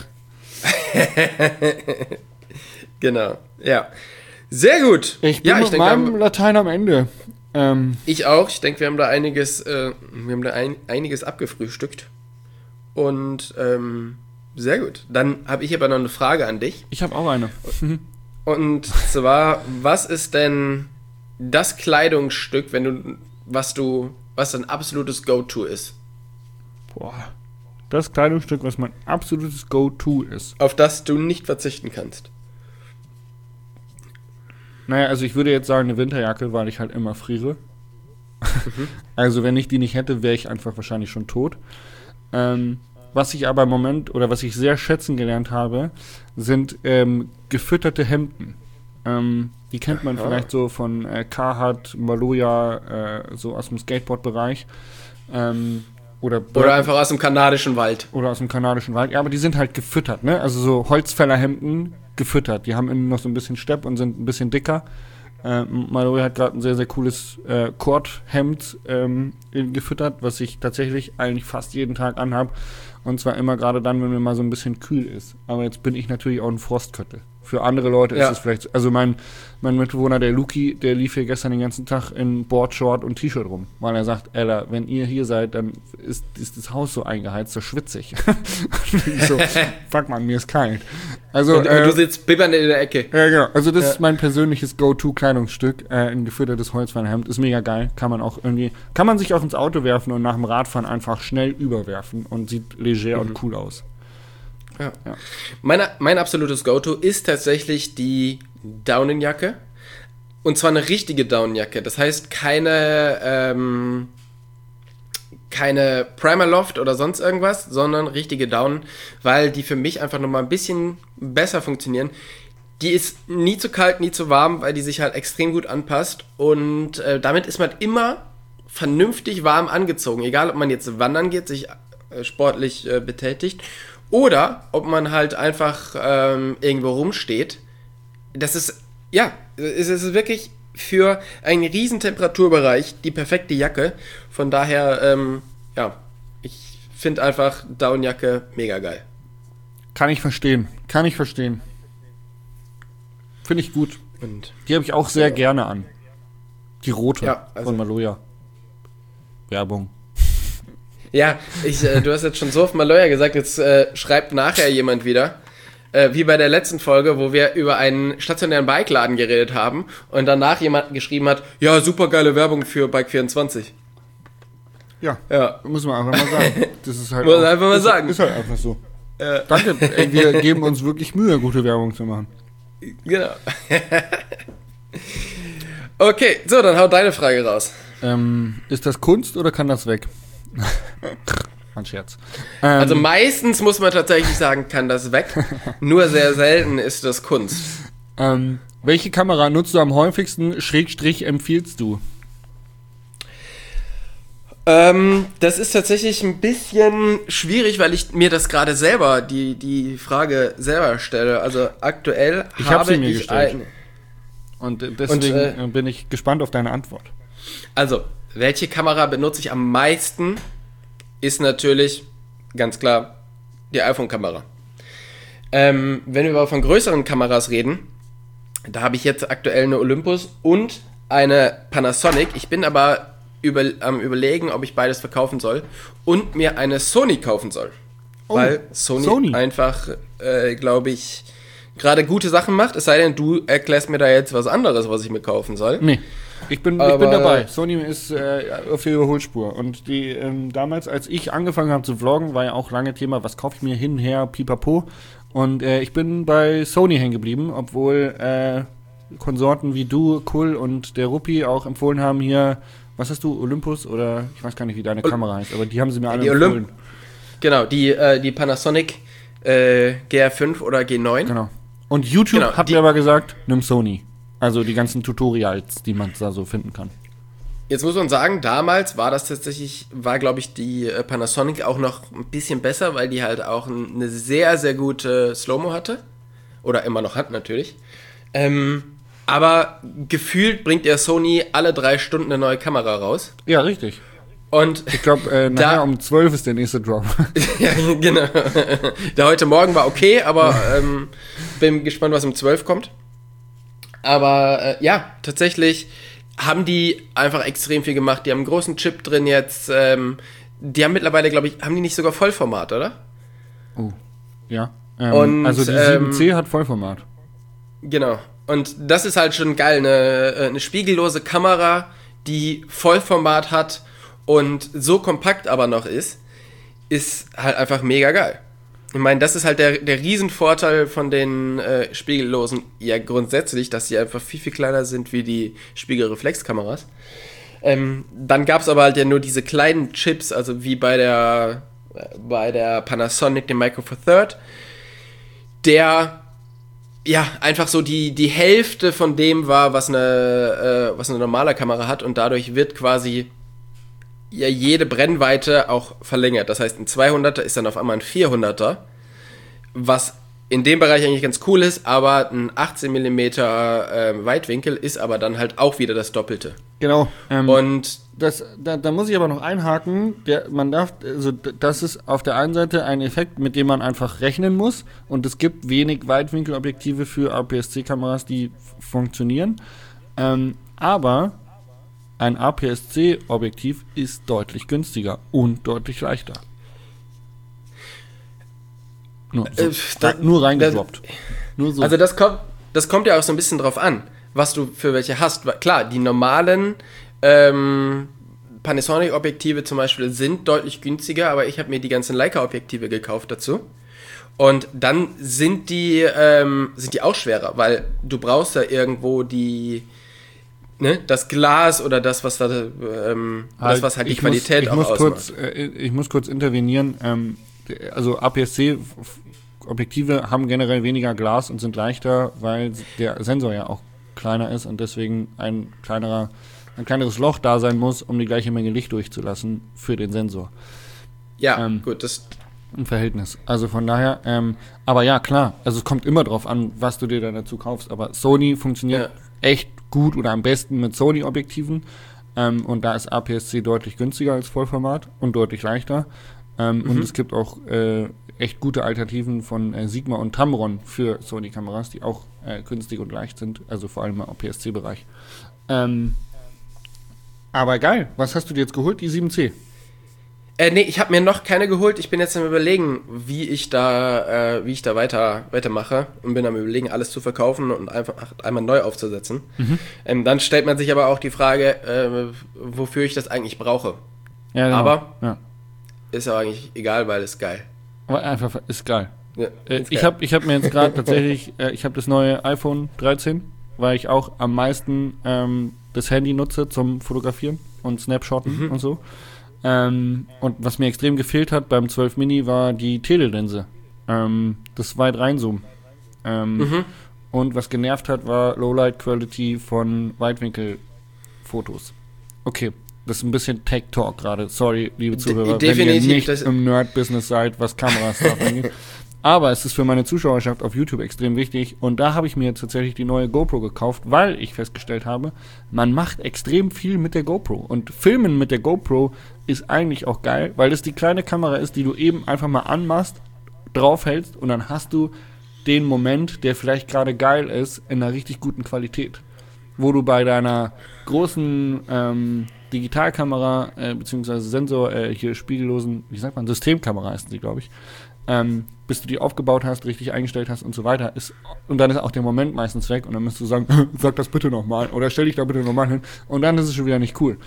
Genau, ja. Sehr gut. Ich bin mit meinem Latein am Ende. Ich auch. Ich denke, wir haben da einiges abgefrühstückt. Und sehr gut. Dann habe ich aber noch eine Frage an dich. Ich habe auch eine. Und zwar, was ist denn das Kleidungsstück, was dein absolutes Go-To ist? Boah. Das Kleidungsstück, was mein absolutes Go-To ist. Auf das du nicht verzichten kannst. Naja, also ich würde jetzt sagen eine Winterjacke, weil ich halt immer friere. Also wenn ich die nicht hätte, wäre ich einfach wahrscheinlich schon tot. Was ich aber im Moment, oder was ich sehr schätzen gelernt habe, sind gefütterte Hemden. Die kennt man vielleicht so von Carhartt, Maloja, so aus dem Skateboard-Bereich. Oder einfach aus dem kanadischen Wald. Oder aus dem kanadischen Wald. Ja, aber die sind halt gefüttert, ne? Also so Holzfällerhemden gefüttert. Die haben innen noch so ein bisschen Stepp und sind ein bisschen dicker. Maloja hat gerade ein sehr, sehr cooles Kordhemd gefüttert, was ich tatsächlich eigentlich fast jeden Tag anhab. Und zwar immer gerade dann, wenn mir mal so ein bisschen kühl ist. Aber jetzt bin ich natürlich auch ein Frostköttel. Für andere Leute ist Ja. es vielleicht, also mein Mitbewohner, der Luki, der lief hier gestern den ganzen Tag in Boardshort und T-Shirt rum, weil er sagt, Ella, wenn ihr hier seid, dann ist das Haus so eingeheizt, so schwitzig. Ich so, fuck man, mir ist kalt. Also, Und du sitzt bibbernd in der Ecke. ja, genau. Also das ist mein persönliches Go-To-Kleidungsstück, ein gefüttertes Holzfällerhemd. Ist mega geil. Kann man sich auch ins Auto werfen und nach dem Radfahren einfach schnell überwerfen und sieht leger und cool aus. Ja. Ja. Mein absolutes Go-To ist tatsächlich die Daunenjacke. Und zwar eine richtige Daunenjacke. Das heißt keine Primaloft oder sonst irgendwas, sondern richtige Daunen, weil die für mich einfach nochmal ein bisschen besser funktionieren. Die ist nie zu kalt, nie zu warm, weil die sich halt extrem gut anpasst. Und damit ist man immer vernünftig warm angezogen. Egal, ob man jetzt wandern geht, sich sportlich betätigt oder ob man halt einfach irgendwo rumsteht. Das ist, ja, es ist wirklich für einen riesen Temperaturbereich die perfekte Jacke. Von daher, ja, ich finde einfach Daunenjacke mega geil. Kann ich verstehen. Finde ich gut. Und Die habe ich auch sehr gerne an. Die rote Ja, also- von Maloja. Werbung. ja, du hast jetzt schon so oft Maloja gesagt, jetzt schreibt nachher jemand wieder, wie bei der letzten Folge, wo wir über einen stationären Bikeladen geredet haben und danach jemand geschrieben hat, ja, super geile Werbung für Bike24. Ja, Ja, muss man einfach mal sagen. Das ist halt Muss man einfach mal sagen. Ist halt einfach so. Danke, ey, wir geben uns wirklich Mühe, gute Werbung zu machen. genau. Okay, so, dann hau deine Frage raus. Ist das Kunst oder kann das weg? Ein Scherz. Also meistens muss man tatsächlich sagen, kann das weg. Nur sehr selten ist das Kunst. Welche Kamera nutzt du am häufigsten, / empfiehlst du? Das ist tatsächlich ein bisschen schwierig, weil ich mir das gerade selber, die Frage selber stelle. Also aktuell Ich hab habe sie mir ich gestellt. Und deswegen bin ich gespannt auf deine Antwort. Also, welche Kamera benutze ich am meisten? Ist natürlich ganz klar die iPhone-Kamera. Wenn wir aber von größeren Kameras reden, da habe ich jetzt aktuell eine Olympus und eine Panasonic. Ich bin aber am Überlegen, ob ich beides verkaufen soll und mir eine Sony kaufen soll. Weil Sony einfach, glaube ich, gerade gute Sachen macht. Es sei denn, du erklärst mir da jetzt was anderes, was ich mir kaufen soll. Nee, ich bin dabei. Sony ist auf der Überholspur. Und die damals, als ich angefangen habe zu vloggen, war ja auch lange Thema, was kaufe ich mir hin, her, pipapo. Und ich bin bei Sony hängen geblieben, obwohl Konsorten wie du, Kull und der Ruppi auch empfohlen haben hier, was hast du, Olympus oder ich weiß gar nicht, wie deine Kamera heißt, aber die haben sie mir alle empfohlen. Genau, die Panasonic GR5 oder G9. Genau. Und YouTube Genau, hat mir aber gesagt, nimm Sony. Also die ganzen Tutorials, die man da so finden kann. Jetzt muss man sagen, damals war glaube ich, die Panasonic auch noch ein bisschen besser, weil die halt auch eine sehr, sehr gute Slow-Mo hatte. Oder immer noch hat, natürlich. Aber gefühlt bringt ja Sony alle 3 Stunden eine neue Kamera raus. Ja, richtig. Und Ich glaube, nachher um 12 ist der nächste Drop. ja, genau. Der heute Morgen war okay, aber bin gespannt, was um 12 kommt. Aber ja, tatsächlich haben die einfach extrem viel gemacht. Die haben einen großen Chip drin jetzt. Die haben mittlerweile, glaube ich, haben die nicht sogar Vollformat, oder? Oh, ja. Und, also die 7C hat Vollformat. Genau. Und das ist halt schon geil. Eine spiegellose Kamera, die Vollformat hat und so kompakt aber noch ist halt einfach mega geil. Ich meine, das ist halt der Riesenvorteil von den spiegellosen, ja grundsätzlich, dass sie einfach viel, viel kleiner sind wie die Spiegelreflexkameras. Dann gab es aber halt ja nur diese kleinen Chips, also wie bei der Panasonic, dem Micro Four Third, der ja einfach so die Hälfte von dem war, was eine normale Kamera hat, und dadurch wird quasi ja jede Brennweite auch verlängert. Das heißt, ein 200er ist dann auf einmal ein 400er, was in dem Bereich eigentlich ganz cool ist, aber ein 18 mm Weitwinkel ist aber dann halt auch wieder das Doppelte. Genau. Und da muss ich aber noch einhaken, das ist auf der einen Seite ein Effekt, mit dem man einfach rechnen muss, und es gibt wenig Weitwinkelobjektive für APS-C-Kameras, die funktionieren, aber ein APS-C-Objektiv ist deutlich günstiger und deutlich leichter. Nur reingedroppt. Nur so. Also das kommt ja auch so ein bisschen drauf an, was du für welche hast. Klar, die normalen Panasonic-Objektive zum Beispiel sind deutlich günstiger, aber ich habe mir die ganzen Leica-Objektive gekauft dazu. Und dann sind die auch schwerer, weil du brauchst da irgendwo das Glas oder das, was da das, was halt die Qualität auch ausmacht. Ich muss kurz intervenieren. Also APS-C-Objektive haben generell weniger Glas und sind leichter, weil der Sensor ja auch kleiner ist und deswegen ein kleineres Loch da sein muss, um die gleiche Menge Licht durchzulassen für den Sensor. Ja, gut, das im Verhältnis. Also von daher, aber ja, klar, also es kommt immer drauf an, was du dir dann dazu kaufst, aber Sony funktioniert echt gut oder am besten mit Sony-Objektiven, und da ist APS-C deutlich günstiger als Vollformat und deutlich leichter. Und es gibt auch echt gute Alternativen von Sigma und Tamron für Sony-Kameras, die auch günstig und leicht sind, also vor allem im APS-C-Bereich. Aber geil, was hast du dir jetzt geholt? Die 7C? Nee, ich habe mir noch keine geholt. Ich bin jetzt am Überlegen, wie ich da weitermache, und bin am Überlegen, alles zu verkaufen und einfach einmal neu aufzusetzen. Dann stellt man sich aber auch die Frage, wofür ich das eigentlich brauche. Ja, genau. Aber ist aber eigentlich egal, weil es geil. Aber einfach ist geil. Ja, ich hab mir jetzt gerade tatsächlich, ich habe das neue iPhone 13, weil ich auch am meisten das Handy nutze zum Fotografieren und Snapshotten und so. Und was mir extrem gefehlt hat beim 12 Mini war die Telelinse. Das weit reinzoomen. Und was genervt hat, war Lowlight Quality von Weitwinkelfotos. Okay, das ist ein bisschen Tech-Talk gerade. Sorry, liebe Zuhörer, wenn ihr nicht im Nerd-Business seid, was Kameras angeht. Aber es ist für meine Zuschauerschaft auf YouTube extrem wichtig. Und da habe ich mir jetzt tatsächlich die neue GoPro gekauft, weil ich festgestellt habe, man macht extrem viel mit der GoPro. Und Filmen mit der GoPro ist eigentlich auch geil, weil das die kleine Kamera ist, die du eben einfach mal anmachst, draufhältst und dann hast du den Moment, der vielleicht gerade geil ist, in einer richtig guten Qualität. Wo du bei deiner großen Digitalkamera, beziehungsweise Sensor, hier spiegellosen, wie sagt man, Systemkamera heißen sie, glaube ich, bis du die aufgebaut hast, richtig eingestellt hast und so weiter, und dann ist auch der Moment meistens weg und dann musst du sagen, sag das bitte nochmal oder stell dich da bitte nochmal hin und dann ist es schon wieder nicht cool.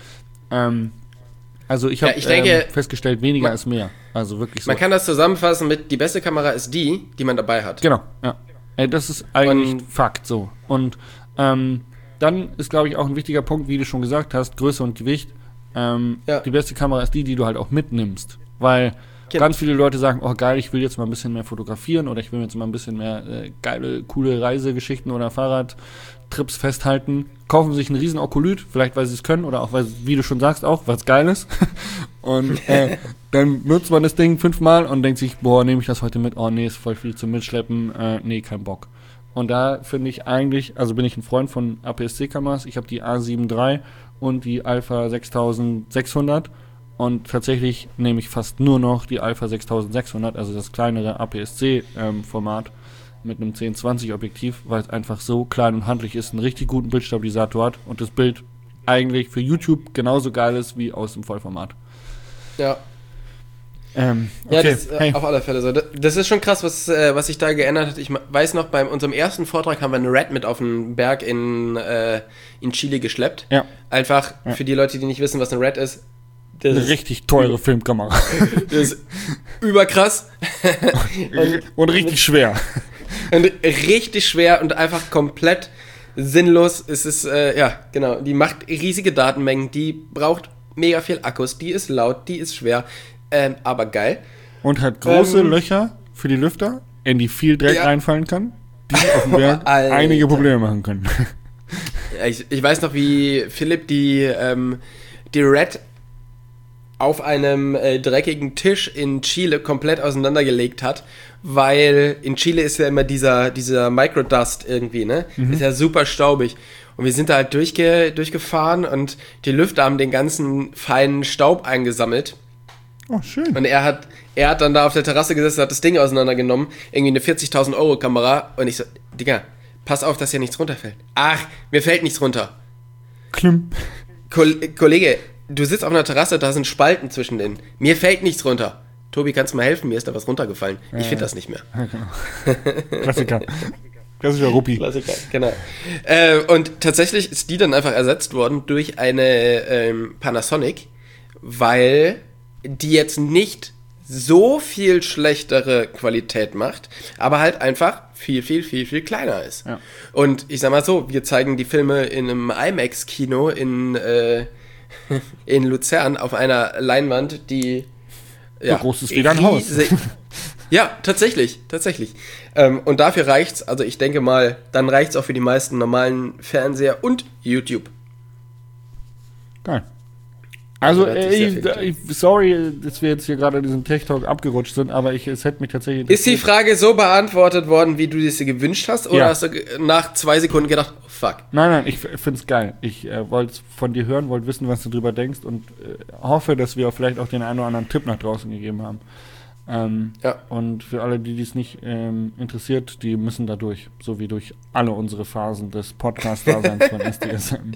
Also ich habe festgestellt, weniger ist mehr. Also wirklich so. Man kann das zusammenfassen mit, die beste Kamera ist die man dabei hat. Genau, ja. Das ist eigentlich Fakt so. Und dann ist, glaube ich, auch ein wichtiger Punkt, wie du schon gesagt hast, Größe und Gewicht. Die beste Kamera ist die du halt auch mitnimmst. Weil ganz viele Leute sagen, oh geil, ich will jetzt mal ein bisschen mehr fotografieren oder ich will jetzt mal ein bisschen mehr geile, coole Reisegeschichten oder Fahrradtrips festhalten. Kaufen sich einen riesen Okolyt, vielleicht weil sie es können oder auch, weil, wie du schon sagst, auch, weil es geil ist. Und dann nutzt man das Ding 5-mal und denkt sich, boah, nehme ich das heute mit? Oh nee, ist voll viel zum Mitschleppen. Nee, kein Bock. Und da finde ich eigentlich, also bin ich ein Freund von APS-C-Kameras. Ich habe die A7 III und die Alpha 6600 und tatsächlich nehme ich fast nur noch die Alpha 6600, also das kleinere APS-C-Format mit einem 10-20 Objektiv, weil es einfach so klein und handlich ist, einen richtig guten Bildstabilisator hat und das Bild eigentlich für YouTube genauso geil ist wie aus dem Vollformat. Ja. Okay. Ja, das ist auf alle Fälle so. Das ist schon krass, was sich da geändert hat. Ich weiß noch, bei unserem ersten Vortrag haben wir eine Red mit auf den Berg in Chile geschleppt. Ja. Einfach für die Leute, die nicht wissen, was eine Red ist. Das eine richtig teure Filmkamera. Das ist überkrass. und richtig schwer. Und richtig schwer und einfach komplett sinnlos. Es ist, genau, die macht riesige Datenmengen, die braucht mega viel Akkus, die ist laut, die ist schwer. Aber geil. Und hat große Löcher für die Lüfter, in die viel Dreck reinfallen kann, die auf dem Berg einige Probleme machen können. Ja, ich weiß noch, wie Philipp die Red auf einem dreckigen Tisch in Chile komplett auseinandergelegt hat, weil in Chile ist ja immer dieser Microdust irgendwie, ne? Ist ja super staubig. Und wir sind da halt durchgefahren und die Lüfter haben den ganzen feinen Staub eingesammelt. Oh, schön. Und er hat dann da auf der Terrasse gesessen, hat das Ding auseinandergenommen, irgendwie eine 40.000 € Kamera. Und ich so, Digga, pass auf, dass hier nichts runterfällt. Ach, mir fällt nichts runter. Klimm. Kollege, du sitzt auf einer Terrasse, da sind Spalten zwischen denen. Mir fällt nichts runter. Tobi, kannst du mal helfen? Mir ist da was runtergefallen. Ich finde das nicht mehr. Ja, genau. Klassiker. Klassischer Ruppi. Klassiker, genau. Und tatsächlich ist die dann einfach ersetzt worden durch eine Panasonic, weil die jetzt nicht so viel schlechtere Qualität macht, aber halt einfach viel, viel, viel, viel kleiner ist. Ja. Und ich sag mal so, wir zeigen die Filme in einem IMAX-Kino in Luzern auf einer Leinwand, die so groß ist wie dein Haus. Ja, tatsächlich. Und dafür reicht's, also ich denke mal, dann reicht's auch für die meisten normalen Fernseher und YouTube. Geil. Also, sorry, dass wir jetzt hier gerade diesen Tech-Talk abgerutscht sind, aber es hätte mich tatsächlich... Ist die Frage so beantwortet worden, wie du dir sie gewünscht hast, oder hast du nach 2 Sekunden gedacht, oh, fuck? Nein, ich find's geil. Ich wollte es von dir hören, wollte wissen, was du drüber denkst und hoffe, dass wir vielleicht auch den einen oder anderen Tipp nach draußen gegeben haben. Und für alle, die dies nicht interessiert, die müssen da durch, so wie durch alle unsere Phasen des Podcast-Daseins von SDSM.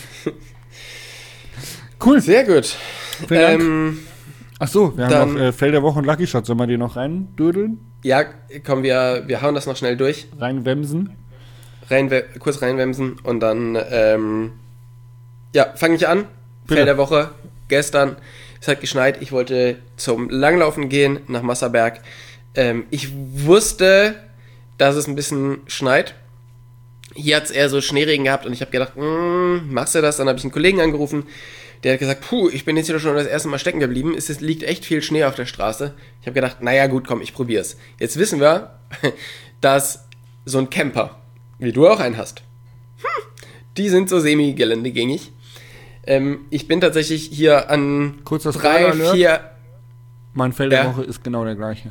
Cool. Sehr gut. Achso, wir haben noch Fell der Woche und Lucky Shot. Sollen wir die noch reindödeln? Ja, komm, wir hauen das noch schnell durch. Reinwemsen. Kurz reinwemsen und dann, fange ich an. Bitte. Fell der Woche. Gestern, es hat geschneit. Ich wollte zum Langlaufen gehen nach Masserberg. Ich wusste, dass es ein bisschen schneit. Hier hat es eher so Schneeregen gehabt und ich habe gedacht, machst du das? Dann habe ich einen Kollegen angerufen. Der hat gesagt, ich bin jetzt hier schon das erste Mal stecken geblieben. Es liegt echt viel Schnee auf der Straße. Ich habe gedacht, naja gut, komm, ich probier's. Jetzt wissen wir, dass so ein Camper, wie du auch einen hast, die sind so semi-geländegängig. Ich bin tatsächlich hier an kurz das 3, 4... Mein Fell der Woche ist genau der gleiche.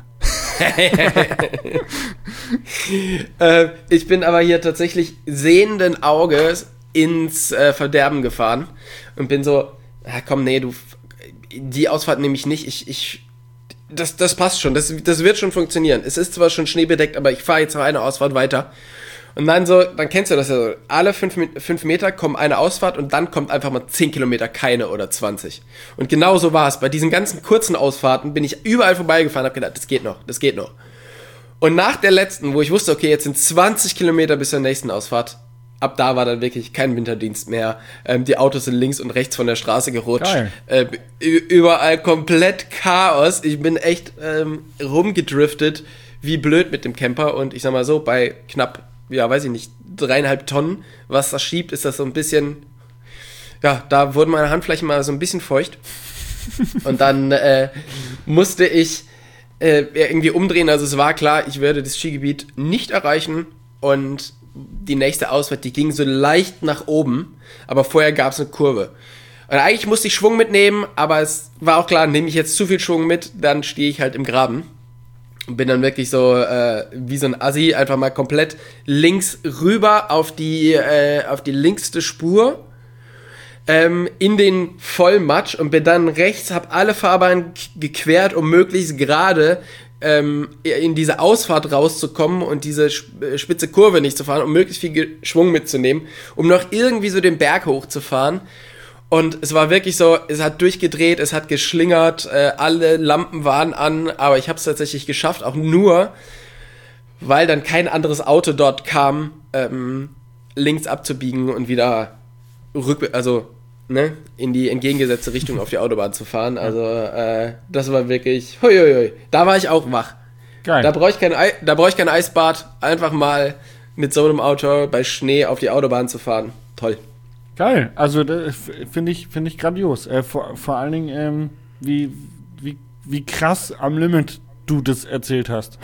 Ich bin aber hier tatsächlich sehenden Auges ins Verderben gefahren und bin so, komm, nee, die Ausfahrt nehme ich nicht, das passt schon, das wird schon funktionieren. Es ist zwar schon schneebedeckt, aber ich fahre jetzt noch eine Ausfahrt weiter. Und dann kennst du das ja so, alle 5 Meter kommt eine Ausfahrt und dann kommt einfach mal 10 Kilometer keine oder 20. Und genau so war es. Bei diesen ganzen kurzen Ausfahrten bin ich überall vorbeigefahren und habe gedacht, das geht noch. Und nach der letzten, wo ich wusste, okay, jetzt sind 20 Kilometer bis zur nächsten Ausfahrt, ab da war dann wirklich kein Winterdienst mehr. Die Autos sind links und rechts von der Straße gerutscht. Überall komplett Chaos. Ich bin echt rumgedriftet, wie blöd mit dem Camper. Und ich sag mal so, bei knapp, 3,5 Tonnen, was das schiebt, ist das so ein bisschen, da wurden meine Handflächen mal so ein bisschen feucht. Und dann musste ich irgendwie umdrehen. Also es war klar, ich werde das Skigebiet nicht erreichen. Und die nächste Ausfahrt, die ging so leicht nach oben, aber vorher gab es eine Kurve. Und eigentlich musste ich Schwung mitnehmen, aber es war auch klar, nehme ich jetzt zu viel Schwung mit, dann stehe ich halt im Graben. Und bin dann wirklich so wie so ein Assi einfach mal komplett links rüber auf die linkste Spur in den Vollmatsch und bin dann rechts, habe alle Fahrbahnen gequert, um möglichst gerade in diese Ausfahrt rauszukommen und diese spitze Kurve nicht zu fahren, um möglichst viel Schwung mitzunehmen, um noch irgendwie so den Berg hochzufahren. Und es war wirklich so, es hat durchgedreht, es hat geschlingert, alle Lampen waren an, aber ich habe es tatsächlich geschafft, auch nur, weil dann kein anderes Auto dort kam, links abzubiegen und wieder in die entgegengesetzte Richtung auf die Autobahn zu fahren. Also das war wirklich, da war ich auch wach. Geil. Da brauche ich kein Eisbad, einfach mal mit so einem Auto bei Schnee auf die Autobahn zu fahren. Toll. Geil, also finde ich grandios. Vor allen Dingen, wie krass am Limit du das erzählt hast.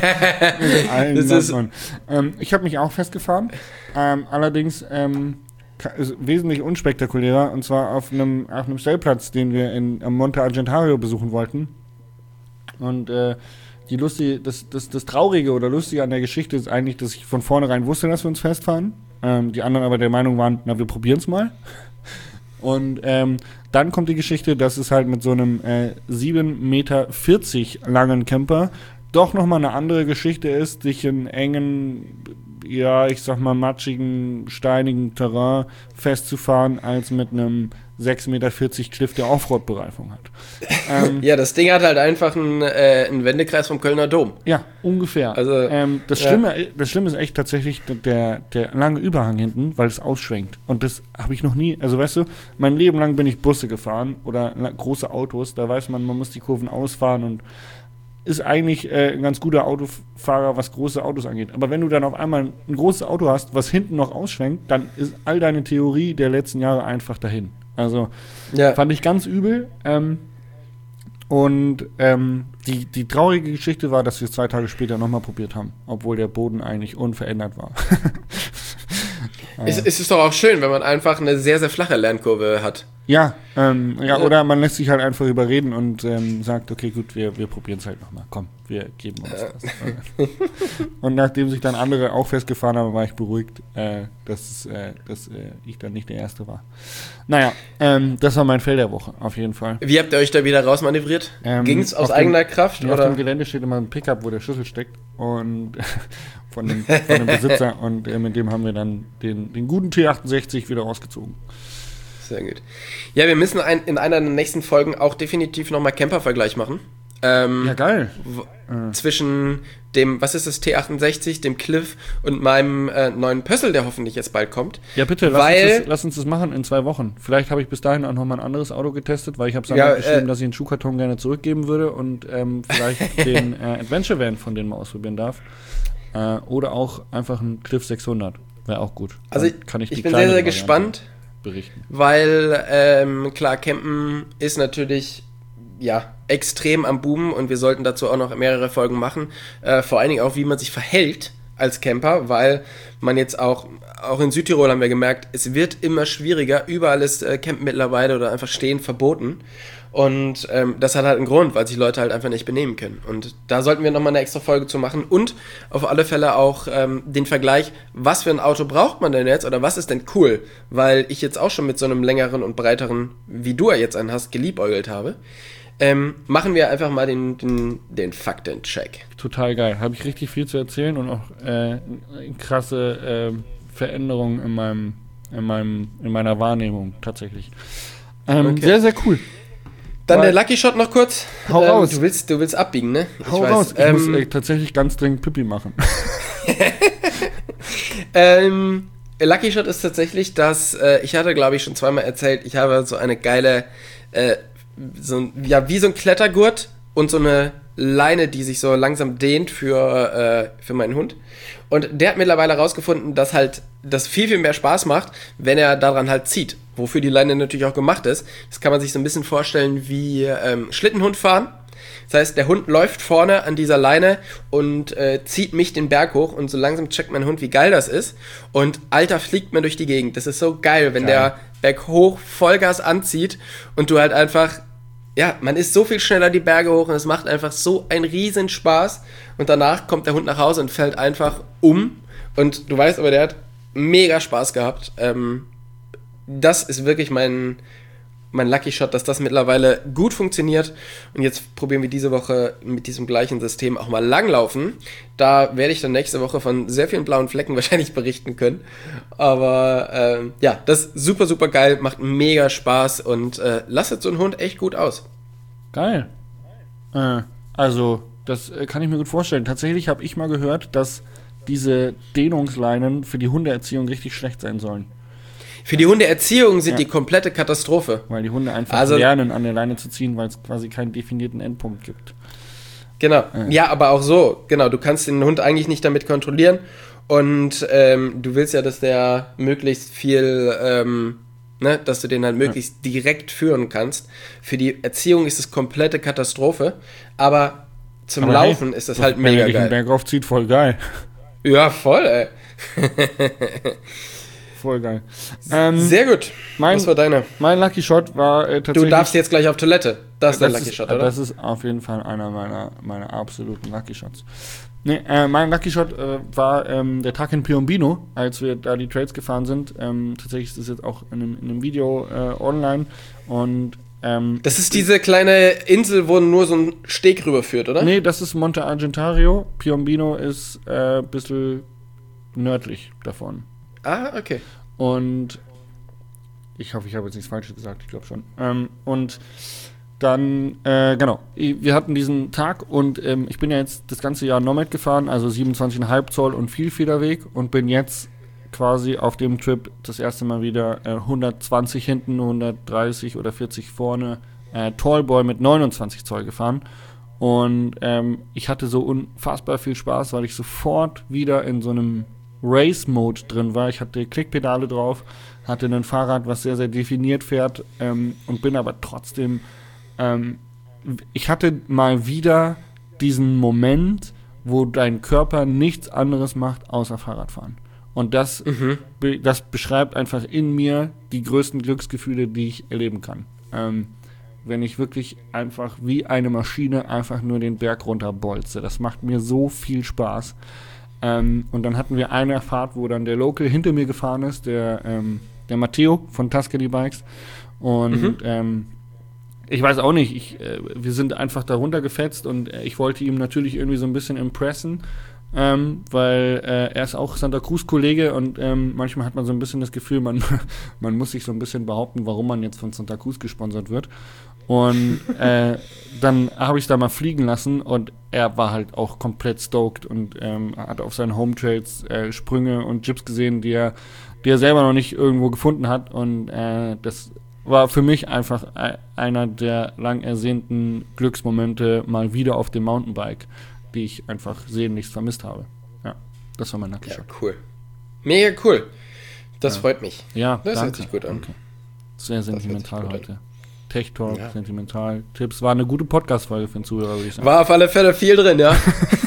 Ich habe mich auch festgefahren. Allerdings ist wesentlich unspektakulärer, und zwar auf einem Stellplatz, den wir am Monte Argentario besuchen wollten. Und das Traurige oder Lustige an der Geschichte ist eigentlich, dass ich von vornherein wusste, dass wir uns festfahren. Die anderen aber der Meinung waren, na, wir probieren es mal. Und dann kommt die Geschichte, dass es halt mit so einem 7,40 Meter langen Camper doch nochmal eine andere Geschichte ist, sich in engen, ja, ich sag mal matschigen, steinigen Terrain festzufahren, als mit einem 6,40 Meter Cliff, der Offroad-Bereifung hat. Ja, das Ding hat halt einfach einen Wendekreis vom Kölner Dom. Ja, ungefähr. Also, das Schlimme ist echt tatsächlich der lange Überhang hinten, weil es ausschwenkt. Und das habe ich noch nie, also weißt du, mein Leben lang bin ich Busse gefahren oder große Autos, da weiß man muss die Kurven ausfahren und ist eigentlich ein ganz guter Autofahrer, was große Autos angeht. Aber wenn du dann auf einmal ein großes Auto hast, was hinten noch ausschwenkt, dann ist all deine Theorie der letzten Jahre einfach dahin. Also fand ich ganz übel. Die traurige Geschichte war, dass wir es 2 Tage später nochmal probiert haben, obwohl der Boden eigentlich unverändert war. Es ist doch auch schön, wenn man einfach eine sehr, sehr flache Lernkurve hat. Ja, oder man lässt sich halt einfach überreden und sagt, okay, gut, wir probieren es halt nochmal. Komm, wir geben uns das. Und nachdem sich dann andere auch festgefahren haben, war ich beruhigt, dass ich dann nicht der Erste war. Naja, das war mein Fail der Woche, auf jeden Fall. Wie habt ihr euch da wieder rausmanövriert? Ging es aus eigener Kraft? Oder? Auf dem Gelände steht immer ein Pickup, wo der Schlüssel steckt und von dem Besitzer, und mit dem haben wir dann den guten T68 wieder rausgezogen. Sehr gut. Ja, wir müssen in einer der nächsten Folgen auch definitiv nochmal Camper-Vergleich machen. Ja, geil. Zwischen dem, was ist das, T68, dem Cliff und meinem neuen Pössl, der hoffentlich jetzt bald kommt. Ja, bitte, lass uns das machen in 2 Wochen. Vielleicht habe ich bis dahin auch nochmal ein anderes Auto getestet, weil ich habe Sandra geschrieben, dass ich einen Schuhkarton gerne zurückgeben würde und vielleicht den Adventure Van von denen mal ausprobieren darf. Oder auch einfach ein Cliff 600. Wäre auch gut. Also ich bin sehr, sehr gespannt. Berichten. Weil, klar, Campen ist natürlich, ja, extrem am Boomen und wir sollten dazu auch noch mehrere Folgen machen. Vor allen Dingen auch, wie man sich verhält als Camper, weil man jetzt auch in Südtirol haben wir gemerkt, es wird immer schwieriger. Überall ist Campen mittlerweile oder einfach Stehen verboten. Und das hat halt einen Grund, weil sich Leute halt einfach nicht benehmen können. Und da sollten wir nochmal eine extra Folge zu machen. Und auf alle Fälle auch den Vergleich, was für ein Auto braucht man denn jetzt oder was ist denn cool? Weil ich jetzt auch schon mit so einem längeren und breiteren, wie du ja jetzt einen hast, geliebäugelt habe. Machen wir einfach mal den Faktencheck. Total geil. Habe ich richtig viel zu erzählen und auch krasse Veränderungen in meiner Wahrnehmung tatsächlich. Okay. Sehr, sehr cool. Dann der Lucky Shot noch kurz. Hau raus. Du willst abbiegen, ne? Hau raus. Ich muss tatsächlich ganz dringend Pipi machen. Lucky Shot ist tatsächlich, dass ich hatte, glaube ich, schon 2-mal erzählt, ich habe so eine geile, wie so ein Klettergurt und so eine Leine, die sich so langsam dehnt für meinen Hund. Und der hat mittlerweile herausgefunden, dass halt das viel, viel mehr Spaß macht, wenn er daran halt zieht. Wofür die Leine natürlich auch gemacht ist. Das kann man sich so ein bisschen vorstellen wie Schlittenhund fahren. Das heißt, der Hund läuft vorne an dieser Leine und zieht mich den Berg hoch und so langsam checkt mein Hund, wie geil das ist. Und Alter, fliegt man durch die Gegend. Das ist so geil, wenn der Berg hoch Vollgas anzieht und du halt einfach, ja, man ist so viel schneller die Berge hoch und es macht einfach so einen riesen Spaß. Und danach kommt der Hund nach Hause und fällt einfach um. Und du weißt aber, der hat mega Spaß gehabt. Das ist wirklich mein Lucky Shot, dass das mittlerweile gut funktioniert. Und jetzt probieren wir diese Woche mit diesem gleichen System auch mal langlaufen. Da werde ich dann nächste Woche von sehr vielen blauen Flecken wahrscheinlich berichten können. Aber ja, das ist super, super geil, macht mega Spaß und lasst so einen Hund echt gut aus. Geil. Also, das kann ich mir gut vorstellen. Tatsächlich habe ich mal gehört, dass diese Dehnungsleinen für die Hundeerziehung richtig schlecht sein sollen. Für die Hundeerziehung sind die komplette Katastrophe. Weil die Hunde einfach lernen, an der Leine zu ziehen, weil es quasi keinen definierten Endpunkt gibt. Genau. Ja, aber auch so. Genau, du kannst den Hund eigentlich nicht damit kontrollieren. Und du willst ja, dass der möglichst viel, dass du den halt möglichst direkt führen kannst. Für die Erziehung ist es komplette Katastrophe. Aber zum Laufen ist das halt mega geil. Wenn er den Berg aufzieht, voll geil. Ja, voll, ey. Voll geil. Sehr gut. Was war deine? Mein Lucky Shot war tatsächlich... Du darfst jetzt gleich auf Toilette. Das ist dein Lucky Shot, oder? Das ist auf jeden Fall einer meiner absoluten Lucky Shots. Nee, mein Lucky Shot war der Tag in Piombino, als wir da die Trails gefahren sind. Tatsächlich ist es jetzt auch in einem Video online. Und das ist diese kleine Insel, wo nur so ein Steg rüberführt, oder? Nee, das ist Monte Argentario. Piombino ist ein bisschen nördlich davon. Ah, okay. Und ich hoffe, ich habe jetzt nichts Falsches gesagt, ich glaube schon. Und dann, genau, wir hatten diesen Tag und ich bin ja jetzt das ganze Jahr Nomad gefahren, also 27,5 Zoll und Vielfederweg und bin jetzt quasi auf dem Trip das erste Mal wieder 120 hinten, 130 oder 40 vorne Tallboy mit 29 Zoll gefahren. Und ich hatte so unfassbar viel Spaß, weil ich sofort wieder in so einem Race-Mode drin war. Ich hatte Klickpedale drauf, hatte ein Fahrrad, was sehr, sehr definiert fährt und bin aber trotzdem ich hatte mal wieder diesen Moment, wo dein Körper nichts anderes macht, außer Fahrradfahren. Und das beschreibt einfach in mir die größten Glücksgefühle, die ich erleben kann. Wenn ich wirklich einfach wie eine Maschine einfach nur den Berg runterbolze. Das macht mir so viel Spaß. Und dann hatten wir eine Fahrt, wo dann der Local hinter mir gefahren ist, der Matteo von Tuscany Bikes. Und ich weiß auch nicht, wir sind einfach da runtergefetzt und ich wollte ihm natürlich irgendwie so ein bisschen impressen, weil er ist auch Santa Cruz-Kollege und manchmal hat man so ein bisschen das Gefühl, man muss sich so ein bisschen behaupten, warum man jetzt von Santa Cruz gesponsert wird. Und dann habe ich da mal fliegen lassen und er war halt auch komplett stoked und hat auf seinen Home Trails Sprünge und Jips gesehen, die er selber noch nicht irgendwo gefunden hat. Und das war für mich einfach einer der lang ersehnten Glücksmomente mal wieder auf dem Mountainbike, die ich einfach sehnlichst vermisst habe. Ja, das war mein Lucky Shot. Ja, cool. Mega cool. Das freut mich. Ja, das danke. hört sich gut an. Danke. Sehr sentimental heute. An. Tech Talk, sentimental. Tipps. War eine gute Podcast-Folge für den Zuhörer, würde ich sagen. War auf alle Fälle viel drin, ja.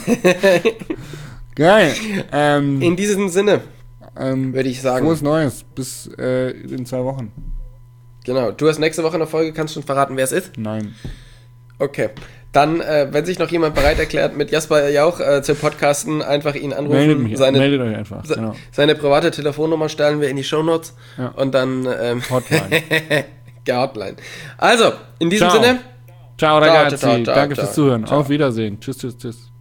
Geil. In diesem Sinne würde ich sagen. Frohes Neues. Bis in 2 Wochen. Genau. Du hast nächste Woche eine Folge. Kannst du schon verraten, wer es ist? Nein. Okay. Dann, wenn sich noch jemand bereit erklärt, mit Jasper Jauch zu podcasten, einfach ihn anrufen. Meldet euch einfach. Genau. Seine private Telefonnummer stellen wir in die Shownotes. Ja. Und dann Hotline. Hotline. Also, in diesem Sinne. Ciao, ragazzi. Ciao, Danke fürs Zuhören. Ciao. Auf Wiedersehen. Tschüss, tschüss, tschüss.